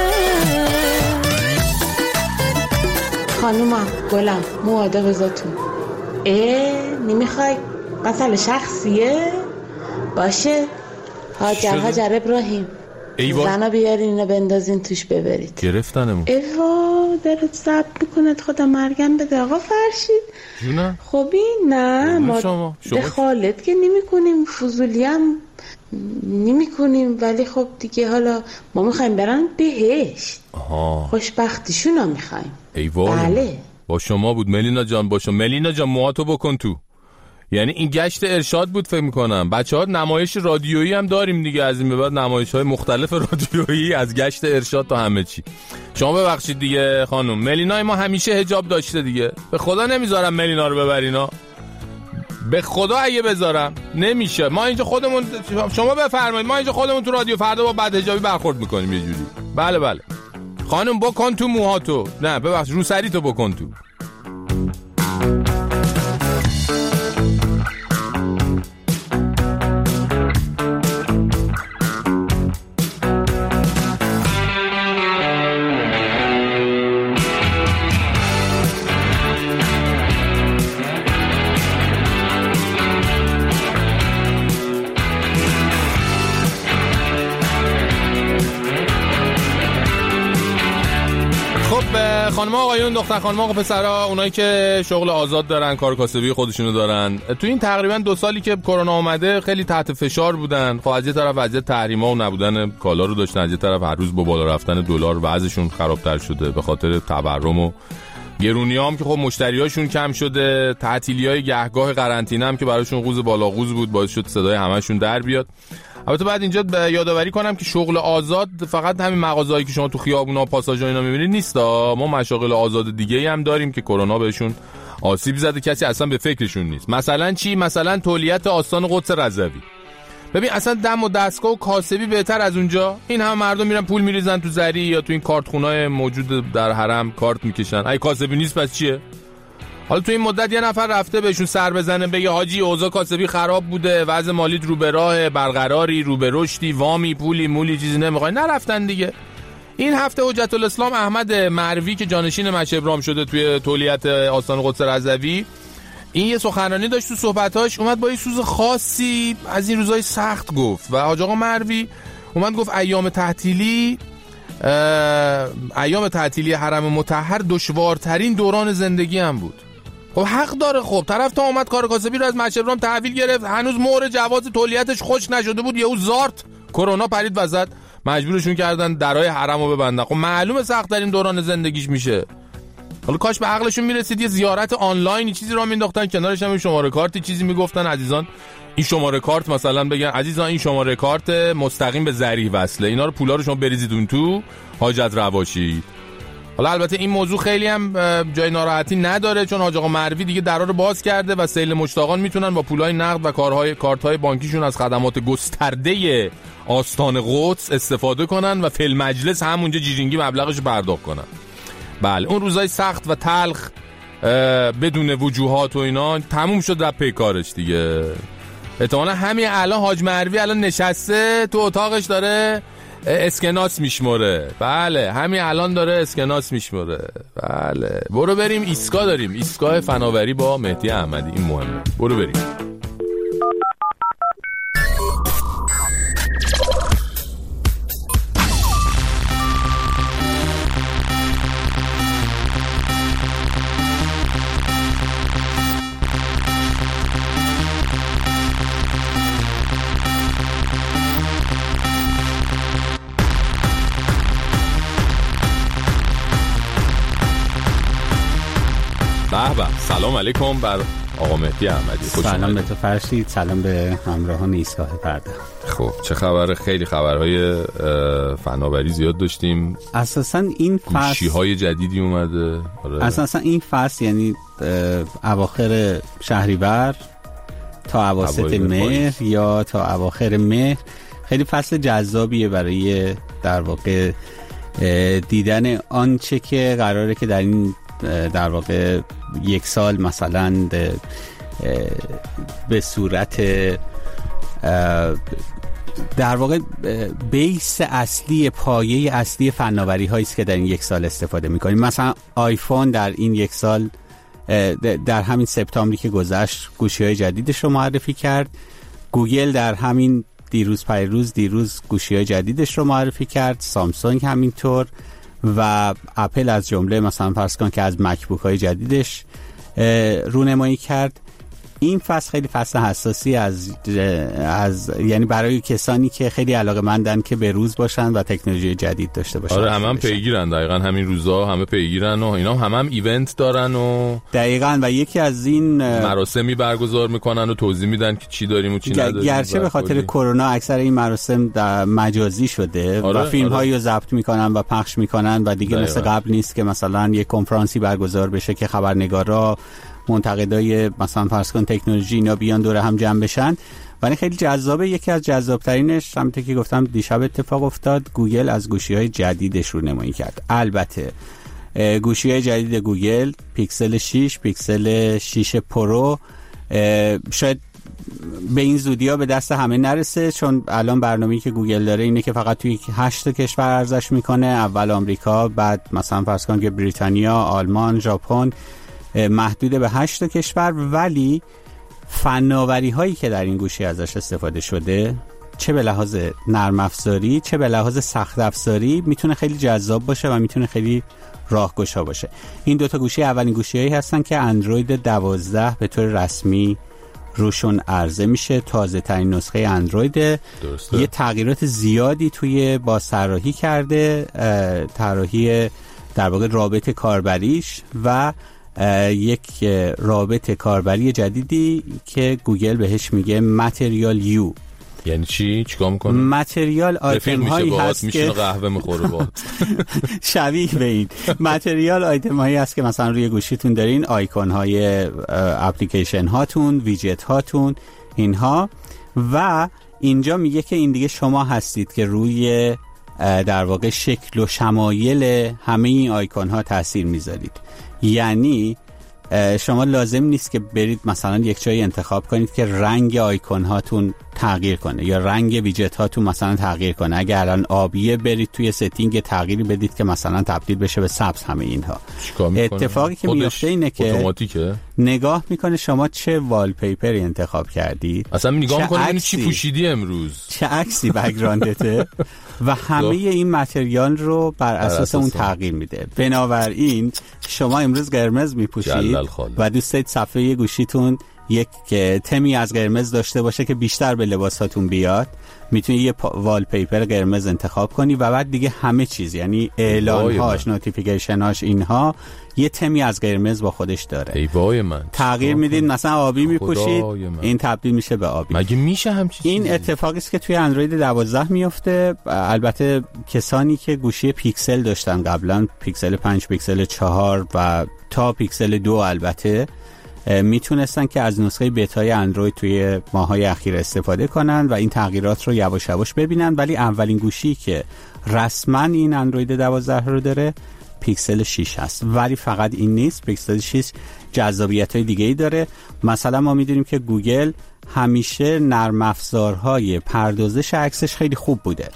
خانومم گلم مواده بزاتون. اه نمیخوای مثلا شخصیه باشه؟ هاجر هاجر ابراهیم زنا بیارین اینو بندازین توش ببرید. گرفتنمون ایوا دارت ضبط میکنه. خدا مرگم بده آقا فرشید. جونه خوبی؟ نه ما دخالت که نمی کنیم، فضولی هم نمی کنیم، ولی خب دیگه حالا ما میخوایم برن بهشت. آها خوشبختیشون هم میخوایم. ایوا بله با شما بود ملینا جان. با شما ملینا جان موهاتو بکن تو. یعنی این گشت ارشاد بود فکر میکنم. بچه ها نمایش رادیویی هم داریم دیگه، از این به بعد نمایش های مختلف رادیویی از گشت ارشاد تا همه چی. شما ببخشید دیگه خانم. ملینای ما همیشه حجاب داشته دیگه. به خدا نمیذارم ملینا رو ببرینا، به خدا اگه بذارم نمیشه. ما اینجا خودمون، شما بفرمایید، ما اینجا خودمون تو رادیو فردا با بد حجابی برخورد میکنیم یه جوری. بله بله خانم بکن تو موهاتو. نه ببخشید روسری تو بکن تو. خانم آقایون، دختر خانم آقا پسرا، اونایی که شغل آزاد دارن، کار کاسبی خودشونو دارن، تو این تقریبا دو سالی که کرونا اومده خیلی تحت فشار بودن. خب از یه طرف وضعیت تحریما و نبودن کالا رو داشتن، از یه طرف هر روز با بالا رفتن دلار وضعشون خرابتر شده به خاطر تورم و گرونیام که خب مشتریاشون کم شده، تعطیلیای گهگاه قرنطینه هم که براشون قوز بالا قوز بود باعث شد صدای همشون در بیاد. البته بعد اینجا یادآوری کنم که شغل آزاد فقط همین مغازه‌ای که شما تو خیابونا و پاساژها اینا می‌بینید نیستا. ما مشاغل آزاد دیگه‌ای هم داریم که کرونا بهشون آسیب زده، کسی اصلا به فکرشون نیست. مثلا چی؟ مثلا تولیت آستان قدس رضوی. ببین اصلا دم و دستگاه و کاسبی بهتر از اونجا. این هم مردم میرن پول میریزن تو زری یا تو این کارتخونه‌های موجود در حرم کارت میکشن. ای کاسبی نیست پس چیه؟ حالا تو این مدت یه نفر رفته بهشون سر بزنه بگه حاجی اوضاع کاسبی خراب بوده، وضع مالیت رو به راه، برقراری، رو به رشدی، وامی، پولی، مولی چیزی نمیخوای، نرفتن دیگه. این هفته حجت الاسلام احمد مروی که جانشین مشهد ابراهیم شده توی تولیت آستان قدس رضوی، این یه سخنرانی داشت، تو صحبتاش اومد با یه سوز خاصی از این روزای سخت گفت و حاج آقا مروی اومد گفت ایام تعطیلی ایام تعطیلی حرم مطهر دشوارترین دوران زندگی هم بود. خب حق داره. خب طرف تا اومد کار کاسبی رو از مشهد ابراهیم تحویل گرفت، هنوز مهر جواز تولیتش خوش نشده بود، یهو زارت کرونا پرید وسط، مجبورشون کردن درای حرمو ببندن. خب معلومه سخت ترین دوران زندگیش میشه. حالا کاش به عقلشون میرسید یه زیارت آنلاین چیزی رو مینداختن کنارش، هم شماره کارتی چیزی میگفتن عزیزان این شماره کارت مثلا بگن عزیزان این شماره کارت مستقیم به ذریح وصله، اینا رو پولا رو شما بریزید اون تو حاجت رواشید. حالا البته این موضوع خیلی هم جای ناراحتی نداره چون حاج آقا مروی دیگه درا رو باز کرده و سیل مشتاقان میتونن با پولای نقد و کارهای کارت‌های بانکیشون از خدمات گسترده آستان قدس استفاده کنن و فیل مجلس همونجا جیرینگی مبلغش پرداخت کنن. بله اون روزای سخت و تلخ بدون وجوهات و اینا تموم شد رفت پی کارش دیگه. احتمالاً همین الان حاج مروی الان نشسته تو اتاقش داره اسکناس میشموره. بله همین الان داره اسکناس میشموره. بله برو بریم ایستگاه داریم، ایستگاه فناوری با مهدی احمدی، این مهمه. برو بریم. بابا سلام علیکم بر آقا مهدی احمدی. سلام به تو فرشید، سلام به همراهان ایستگاه پرده. خب چه خبره؟ خیلی خبرهای فناوری زیاد داشتیم. اساسا این فصل گوشی‌های جدیدی اومده. آره. اساسا این فصل یعنی اواخر شهریور تا اواسط مهر یا تا اواخر مهر خیلی فصل جذابیه برای در واقع دیدن آنچه که قراره که در این در واقع یک سال مثلا به صورت در واقع بیس اصلی پایه اصلی فناوری هایی است که در این یک سال استفاده میکنیم. مثلا آیفون در این یک سال در همین سپتامبری که گذشت گوشی های جدیدش رو معرفی کرد. گوگل در همین دیروز پیروز دیروز گوشی های جدیدش رو معرفی کرد. سامسونگ همینطور و اپل از جمله مثلا فرض کن که از مکبوک های جدیدش رونمایی کرد. این فصل خیلی فصل حساسی از از یعنی برای کسانی که خیلی علاقه‌مندن که به روز باشن و تکنولوژی جدید داشته باشن. آره همه هم پیگیرن، دقیقاً همین روزا همه پیگیرن و اینا هم هم ایونت دارن و دقیقاً و یکی از این مراسمی برگزار میکنن و توضیح میدن که چی داریم و چی نداریم. گرچه به خاطر کرونا اکثر این مراسم در مجازی شده. آره، و فیلم هایی رو ضبط میکنن و پخش میکنن و دیگه دقیقاً مثل قبل نیست که مثلا یک کنفرانسی برگزار بشه که خبرنگارا منتقدای مثلا فرض کن تکنولوژی اینا بیان دور هم جمع بشن. ولی خیلی جذابه. یکی از جذابترینش همونطور که گفتم دیشب اتفاق افتاد، گوگل از گوشی‌های جدیدش رو نمایی کرد. البته گوشی‌های جدید گوگل پیکسل شش، پیکسل شش پرو شاید به این زودی‌ها به دست همه نرسه، چون الان برنامه‌ای که گوگل داره اینه که فقط توی هشت کشور عرضش میکنه. اول آمریکا، بعد مثلا فرض کن که بریتانیا، آلمان، ژاپن، محدود به هشت کشور. ولی فناوری هایی که در این گوشی ازش استفاده شده چه به لحاظ نرم افزاری چه به لحاظ سخت افزاری میتونه خیلی جذاب باشه و میتونه خیلی راهگشا باشه. این دوتا گوشی اولین گوشی هایی هستن که اندروید دوازده به طور رسمی روشون عرضه میشه. تازه ترین نسخه اندروید. یه تغییرات زیادی توی بازطراحی کرده. طراحی در واقع رابط کاربریش و یک رابط کاربری جدیدی که گوگل بهش میگه متریال یو. یعنی چی؟ چیکار میکنه؟ متریال آیتم هایی هست که قهوه میخوره باهات شبیه به این متریال آیتم هایی هست که مثلا روی گوشیتون دارین، آیکون های اپلیکیشن هاتون، ویجت هاتون، اینها. و اینجا میگه که این دیگه شما هستید که روی در واقع شکل و شمایل همه این آیکون ها تاثیر میذارید. یعنی شما لازم نیست که برید مثلا یک جایی انتخاب کنید که رنگ آیکون هاتون تغییر کنه یا رنگ ویجت هاتون مثلا تغییر کنه. اگر الان آبیه برید توی ستینگ تغییری بدید که مثلا تبدیل بشه به سبز. همه اینها اتفاقی که میفته اینه که اتوماتیکه نگاه میکنه شما چه والپیپری انتخاب کردید، اصلا نگاه میکنه ببینید چی پوشیدی امروز، چه عکسی بک‌گراندته و همه این متریال رو بر اساس اون تغییر میده. بنابراین شما امروز قرمز میپوشید و دوست دارید صفحه گوشیتون یک تمی از قرمز داشته باشه که بیشتر به لباساتون بیاد، میتونی یه والپیپر قرمز انتخاب کنی و بعد دیگه همه چیز، یعنی اعلان‌هاش، نوتیفیکیشن‌هاش، اینها یه تمی از قرمز با خودش داره. ای وای من تغییر میدین، مثلا آبی میپوشید این تبدیل میشه به آبی. مگه میشه همچین چیزی؟ این اتفاقی است که توی اندروید دوازده میفته. البته کسانی که گوشی پیکسل داشتن قبلا، پیکسل پنج، پیکسل چهار و تا پیکسل دو البته میتونستن که از نسخه بتای اندروید توی ماهای اخیر استفاده کنن و این تغییرات رو یواش یواش ببینن. ولی اولین گوشی که رسما این اندروید دوازده رو داره پیکسل شش هست. ولی فقط این نیست، پیکسل شش جذابیت‌های دیگه‌ای داره. مثلا ما میدونیم که گوگل همیشه نرم افزارهای پردازش عکسش خیلی خوب بوده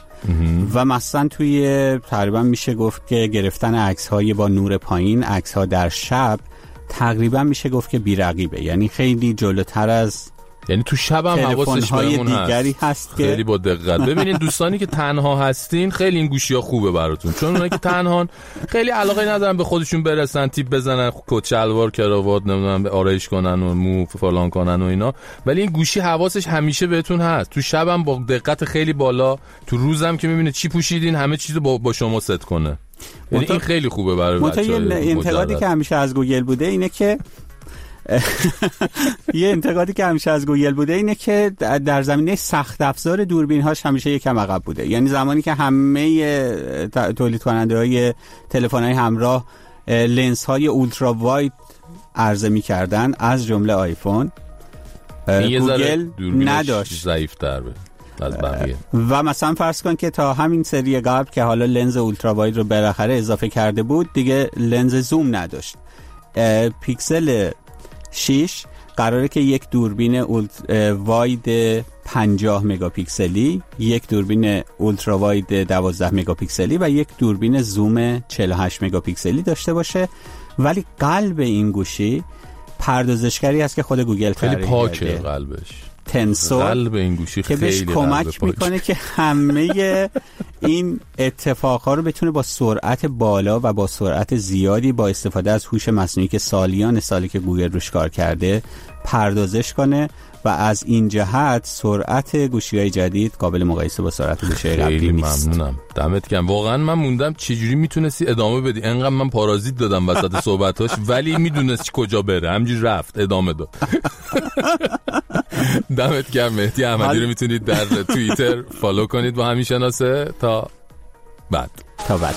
و مثلا توی تقریبا میشه گفت که گرفتن عکس‌های با نور پایین، عکس‌ها در شب، تقریبا میشه گفت که بی‌رقیبه. یعنی خیلی جلوتر از، یعنی تو شب هم حواسش بهمون دیگری هست, هست که خیلی با دقت. ببینید دوستانی که تنها هستین خیلی این گوشی‌ها خوبه براتون، چون اونایی که تنهان خیلی علاقه ندارن به خودشون برسن، تیپ بزنن، کت شلوار کراوات نمیدونم آرایش کنن و مو فلان کنن و اینا. ولی این گوشی حواسش همیشه بهتون هست، تو شب هم با دقت خیلی بالا، تو روزم که میبینه چی پوشیدین همه چیزو با, با شما ست کنه. یعنی این خیلی خوبه برای بچه‌ها. انتقادی که همیشه از گوگل بوده اینه که یه انتقادی که همیشه از گوگل بوده اینه که در زمینه سخت افزار دوربین هاش همیشه یکم عقب بوده. یعنی زمانی که همه تولید کننده های تلفن های همراه لنز های اولترا واید عرضه می کردن از جمله آیفون، گوگل نداشت، ضعیف تر بود از بقیه. و مثلا فرض کن که تا همین سری قبل که حالا لنز اولترا واید رو بالاخره اضافه کرده بود، دیگه لنز زوم نداشت. پیکسل شش قراره که یک دوربین واید پنجاه مگاپیکسلی، یک دوربین اولترا واید دوازده مگاپیکسلی و یک دوربین زوم چهل و هشت مگاپیکسلی داشته باشه. ولی قلب این گوشی پردازشگری هست که خود گوگل خیلی پاکه قلبش، تنسور، قلب این گوشی که خیلی بهش کمک میکنه که همه این اتفاقها رو بتونه با سرعت بالا و با سرعت زیادی با استفاده از هوش مصنوعی که سالیان سالی که گوگل روش کار کرده پردازش کنه و از این جهت سرعت گوشی‌های جدید قابل مقایسه با سرعت گوشی‌های قبلی نیست. خیلی ممنونم، دمت گرم. واقعا من موندم چجوری میتونستی ادامه بدی، انقدر من پارازیت دادم وسط صحبتاش ولی میدونست کجا بره، همینجوری رفت ادامه داد. دمت گرم مهدی احمدی رو میتونید در توییتر فالو کنید با همین شناسه. تا بعد تا بعد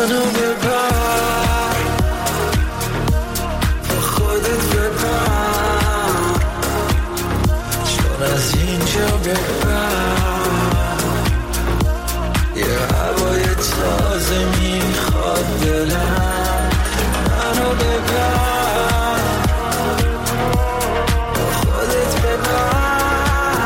از اینجا ببر یه هوای تازه میخواد دلم، منو ببر با خودت ببر،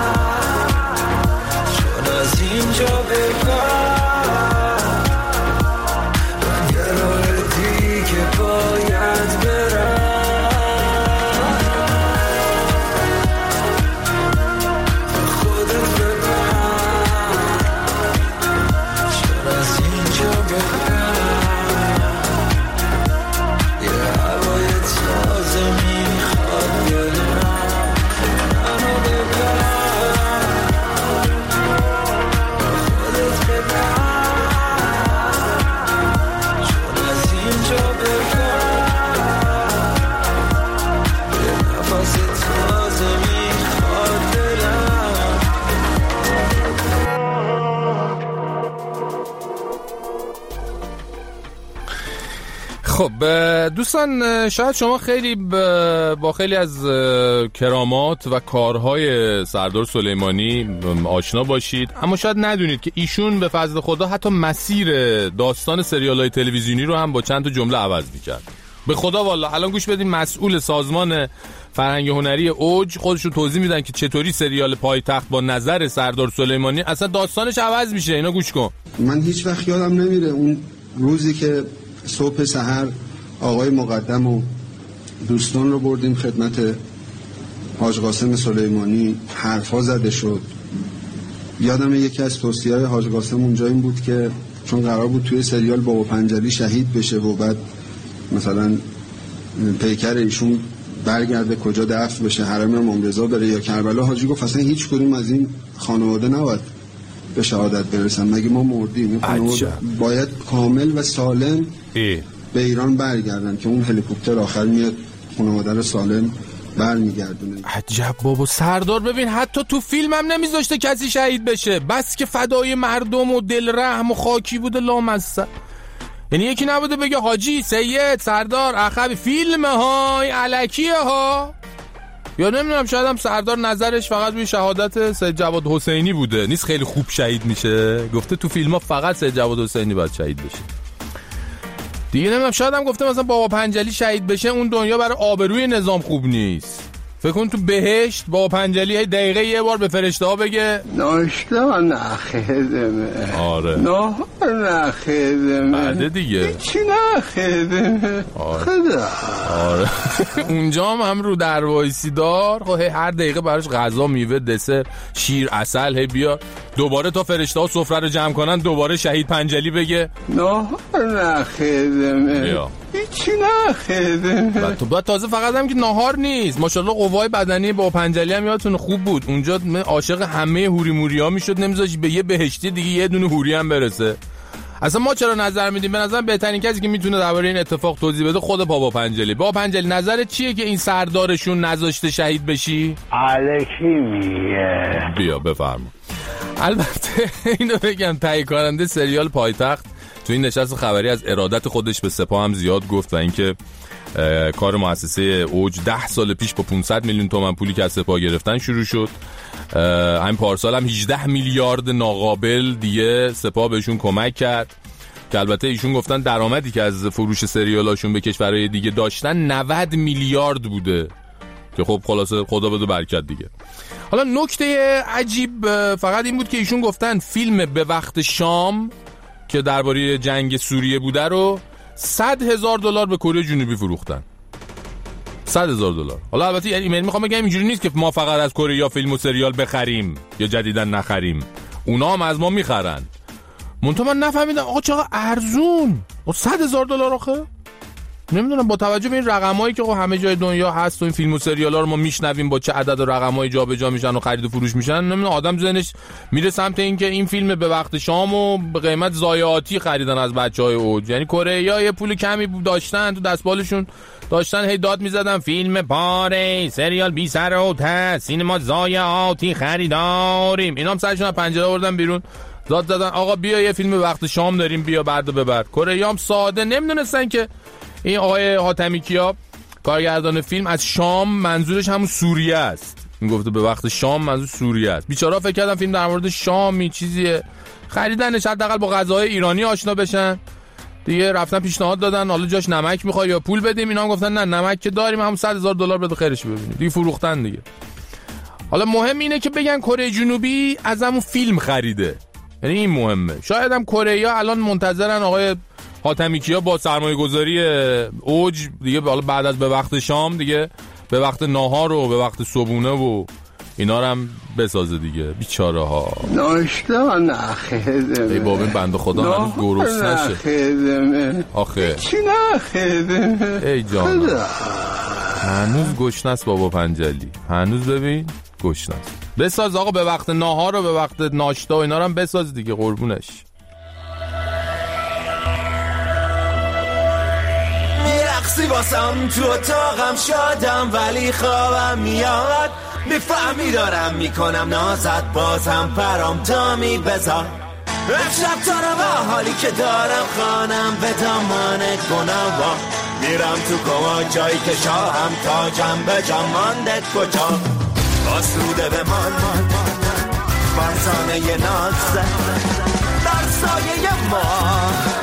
چون از اینجا ببر من یه راه دیگه باید برم. خودت خب دوستان، شاید شما خیلی با خیلی از کرامات و کارهای سردار سلیمانی آشنا باشید، اما شاید ندونید که ایشون به فضل خدا حتی مسیر داستان سریال‌های تلویزیونی رو هم با چند تا جمله عوض می‌کرد. به خدا والله. الان گوش بدین، مسئول سازمان فرهنگ هنری اوج خودشون توضیح میدن که چطوری سریال پایتخت با نظر سردار سلیمانی اصلا داستانش عوض میشه. اینا گوش کن. من هیچ وقت یادم نمیره اون روزی که صبح سحر آقای مقدم و دوستان رو بردیم خدمت حاج قاسم سلیمانی، حرفا زده شد. یادم یکی از توصیه‌های حاج قاسم اونجا این بود که چون قرار بود توی سریال بابا پنجلی شهید بشه و بعد مثلا پیکر ایشون برگرده کجا دفن بشه، حرم امام رضا بره یا کربلا، حاجی گفت اصلا هیچ کدوم از این خانواده نباید به شهادت برسن، مگه ما مردیم. این خانواده باید کامل و سالم ای. به ایران برگردن که اون هلیکوپتر آخر میاد خانواده رو سالم برمیگردونه. عجب بابا. سردار ببین حتی تو فیلم هم نمیذاشته کسی شهید بشه، بس که فدای مردم و دل رحم و خاکی بوده لامصب. یعنی یکی نبوده بگه حاجی سید سردار اخوی فیلم های الکیه ها، یا نمیدونم شاید هم سردار نظرش فقط روی شهادت سید جواد حسینی بوده، نیست خیلی خوب شهید میشه، گفته تو فیلم ها فقط سید جواد حسینی باید شهید بشه دیگه. نمیدونم شاید هم گفته مثلا بابا پنجلی شهید بشه اون دنیا برای آبروی نظام خوب نیست. فکر کن تو بهشت بابا پنجلی هی دقیقه یه بار به فرشته ها بگه ناشتا نخیدمه. آره نه نخیدمه. بعده دیگه چی نخیدمه. آره. خدا آره. اونجا هم, هم رو در وایسی دار خب هر دقیقه براش غذا، میوه، دسر، شیر، عسل هی بیار، دوباره تا فرشته ها سفره رو جمع کنن دوباره شهید پنجلی بگه نه نخیدمه. هیچی نخیدمه. تو بعد تازه فقط هم که ناهار نیست، ماشاءالله قوای بدنی با پنجلی هم یادتون خوب بود. اونجا عاشق همه هوری موری ها میشد، نمیذاش به یه بهشتی دیگه یه دونه هوری هم برسه. اصلا ما چرا نظر میدیم؟ به نظر بهترین کسی که میتونه درباره این اتفاق توضیح بده خود بابا پنجلی. بابا پنجلی نظرت چیه که این سردارشون نذاشته شهید بشی؟ الکی میگه. بیا بفرما. البته اینو بگم تهیه کننده سریال پایتخت تو این نشست خبری از ارادت خودش به سپاه هم زیاد گفت و اینکه کار مؤسسه اوج ده سال پیش با پانصد میلیون تومان پولی که از سپاه گرفتن شروع شد. همین پارسال هم هجده میلیارد ناقابل دیگه سپاه بهشون کمک کرد که البته ایشون گفتن درآمدی که از فروش سریالاشون به کشورهای دیگه داشتن نود میلیارد بوده که خب خلاصه خدا بده برکت دیگه. حالا نکته عجیب فقط این بود که ایشون گفتن فیلم به وقت شام که درباره جنگ سوریه بوده رو صد هزار دلار به کره جنوبی فروختن. صد هزار دلار. حالا البته یعنی میخوام بگم اینجوری نیست که ما فقط از کره یا فیلم و سریال بخریم یا جدیدن نخریم، اونا هم از ما میخرن. منتها من نفهمیدم آقا چقدر ارزون صد هزار دلار آخه. نمیدونم با توجه به این رقمایی که همه جای دنیا هست و این فیلم و سریالا رو ما میشنویم با چه عدد و رقمای جابجا میشن و خرید و فروش میشن، نمیدونم آدم ذهنش میره سمت این که این فیلم به وقت شام و به قیمت ضایعاتی خریدن از بچهای اوج. یعنی کره‌ای‌ها یه پول کمی داشتن تو دستبالشون داشتن هی داد میزدن فیلم پاره، سریال بی سر و ته، سینما ضایعاتی خریداریم. اینا هم سرشون از پنجره آوردن بیرون داد زدن آقا بیا یه فیلم وقت شام داریم بیا بردو ببر. کره‌ای‌ها هم ساده نمیدونستن که این آقای حاتمی کیا کارگردان فیلم از شام منظورش همون سوریه است. میگفته به وقت شام منظور سوریه است. بیچاره‌ها فکر کردن فیلم در مورد شامی چیزیه، خریدنش حداقل با غذاهای ایرانی آشنا بشن دیگه. رفتن پیشنهاد دادن حالا جاش نمک میخوای یا پول بدیم، اینا هم گفتن نه نمک که داریم، همون صد هزار دلار بده خیرش ببینید دیگه. فروختن دیگه. حالا مهم اینه که بگن کره جنوبی از همون فیلم خریده، یعنی این مهمه. شاید هم کره‌ای‌ها الان منتظرن آقای حاتمی کیا با سرمایه گذاری اوج دیگه حالا بعد از به وقت شام دیگه به وقت ناهار و به وقت صبحونه و اینا رو هم بسازه دیگه. بیچاره ها ناشتا نخیدمه. ای بابا این بنده خدا هنوز گرسنه نشه. نخیدمه. آخه چی نخیدمه. ای جان هنوز گشنه است بابا پنجلی، هنوز ببین گشنه است. بساز آقا به وقت ناهار و به وقت ناشتا و اینا رو هم بساز دیگه قربونش. میرقصی واسم تو اتاقم شادم ولی خوابم میاد، میفهمی دارم میکنم نازت بازم پرام تا میبزار. امشب تا رو با حالی که دارم خانم به دامان گناه میرم تو کما جایی که شاهم تاجم به جا مانده کجا آسوده به من فرزانه ناز در سایه ما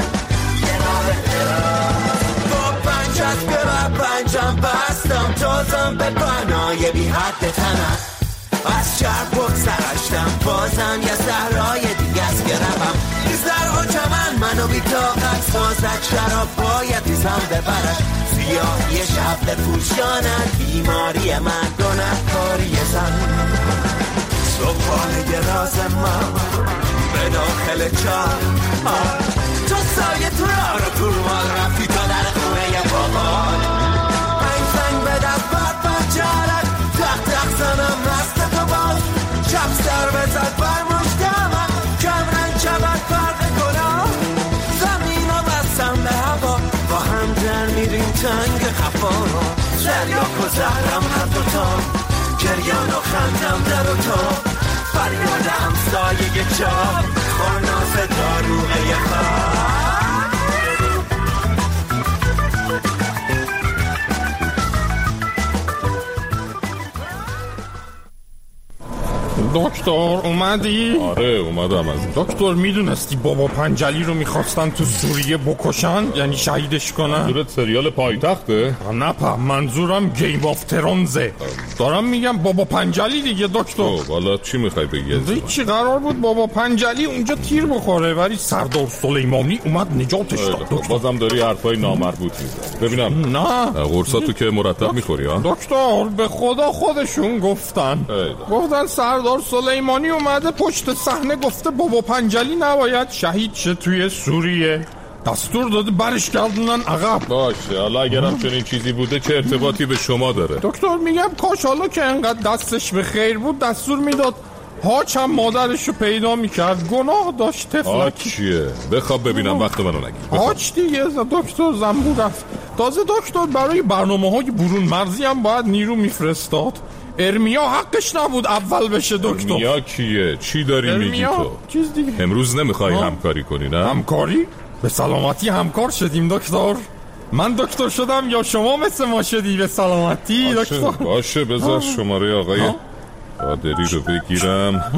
با پنج از که و پنجم بستم تازم به بنای بی حد تنم از شهر بگذشتم بازم یه سهرهای دیگه از گربم این زرع و چمن منو بی طاقت سازد شراب باید ریزم ببرش سیاهی شب بپوشاند بیماری من گنه‌کاری زن صبحانه راز من به داخل چاه تو سایه تو را رو تورمال رفتی تا در خونه بابان پنج زنگ به دست بر بچارک تخت تخت زنم نست تو باز چپ سر بزد بر مجتمع کمرنگ چبت فرق کنم زمین و بستم به هوا با هم در میریم تنگ خفانا زریاک و زهرم هر دوتا گریان و خندم در و تا فریاد همسایه چا خورناس داروغه خواه دکتر اومدی؟ آره اومدم. از دکتر میدونستی بابا پنجلی رو میخواستن تو سوریه بکشن؟ یعنی شهیدش کنن؟ منظورت سریال پایتخته؟ نه پا منظورم گیم آف ترونزه. دارم میگم بابا پنجلی دیگه دکتر. خب حالا چی میخوای بگی؟ چی قرار بود بابا پنجلی اونجا تیر بخوره ولی سردار سلیمانی اومد نجاتش داد. بازم داری حرفای نامربوط میزنی. ببینم نه قرصاتو که مرتب میخوری ها؟ دکتر به خدا خودشون گفتن گفتن سردار سلیمانی اومده پشت صحنه گفته بابا پنجلی نباید شهید شه توی سوریه، دستور داده برش گردونن عقب. باشه حالا اگرم چنین چیزی بوده چه ارتباطی به شما داره؟ دکتر میگم کاش حالا که انقدر دستش به خیر بود دستور میداد هاچ هم مادرشو پیدا میکرد. گناه داشت تفلک. هاچ چیه؟ بخواب ببینم وقت منو نگیر. هاچ دیگه دکتر زنبور رفت. تازه دکتر برای برنامه های برون مرزی هم باید نیرو میفرستاد. ارمیا حقش نبود اول بشه دکتر. ارمیا کیه؟ چی داری میگی تو؟ چیز دیگه. امروز نمیخوای همکاری کنی نه؟ همکاری؟ به سلامتی همکار شدیم دکتر. من دکتر شدم یا شما مثل ما شدی به سلامتی باشه دکتر؟ باشه بذار شماره آقای قادری رو بگیرم.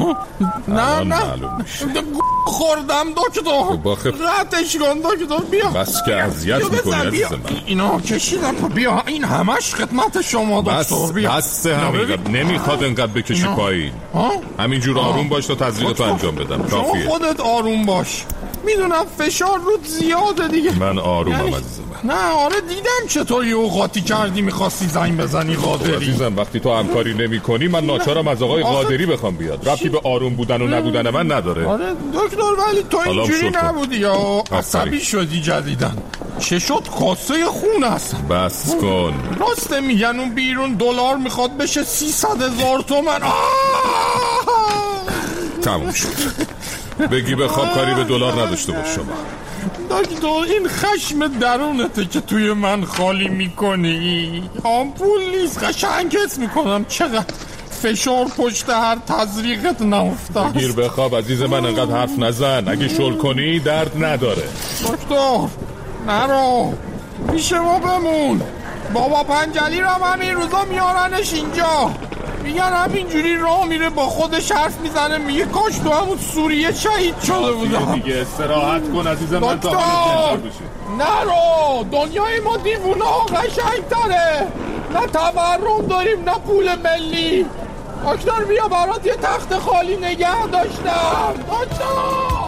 نه نه میشه. خوردم دکتر. باخه رتش کن دکتر بیا. بس که اذیت میکنی عزیز من. اینا کشیدم بیا این همش خدمت شما دکتر. بیا بس همین نمیخواد انقدر بکشی پایین. همینجور آروم باش تا تزریقتو انجام بدم. کافیه. شما خودت آروم باش. میدونم فشار رود زیاده دیگه. من آرومم عزیز من. نه آره دیدم چطوری اوقاتی کردی میخواستی زنگ بزنی قادری. عزیزم وقتی تو همکاری نمی کنی من ناچارم از آقای قادری بخوام بیاد. ربطی به آروم بودن و نبودن من نداره. آره دکتر ولی تو اینجوری نبودی یا عصبی شدی جدیدن. چه شد کاسه خون است. بس کن. راسته میگن اون بیرون دلار میخواد بشه سیصد هزار تومن. تموم شد. بگی بخواب کاری به دلار نداشته باش شما. دکتر این خشم درونته که توی من خالی میکنی. آمپول نیست قشنگ حس میکنم چقدر فشار پشت هر تزریقت نفته. بگیر بخواب عزیز من انقدر حرف نزن. اگه شل کنی درد نداره. دکتر نرو پیش ما بمون. بابا پنجلی رو همین روزا میارنش اینجا میگن همینجوری راه میره با خودش حرف میزنه میگه کاش تو همون سوریه شهید شده بودم. دیگه استراحت کن عزیز من تا همین بشه. نرو دنیای ما دیوونه ها قشنگ تره. نه تورم داریم نه پول ملی. دکتر بیا برات یه تخت خالی نگه داشتم. دکتر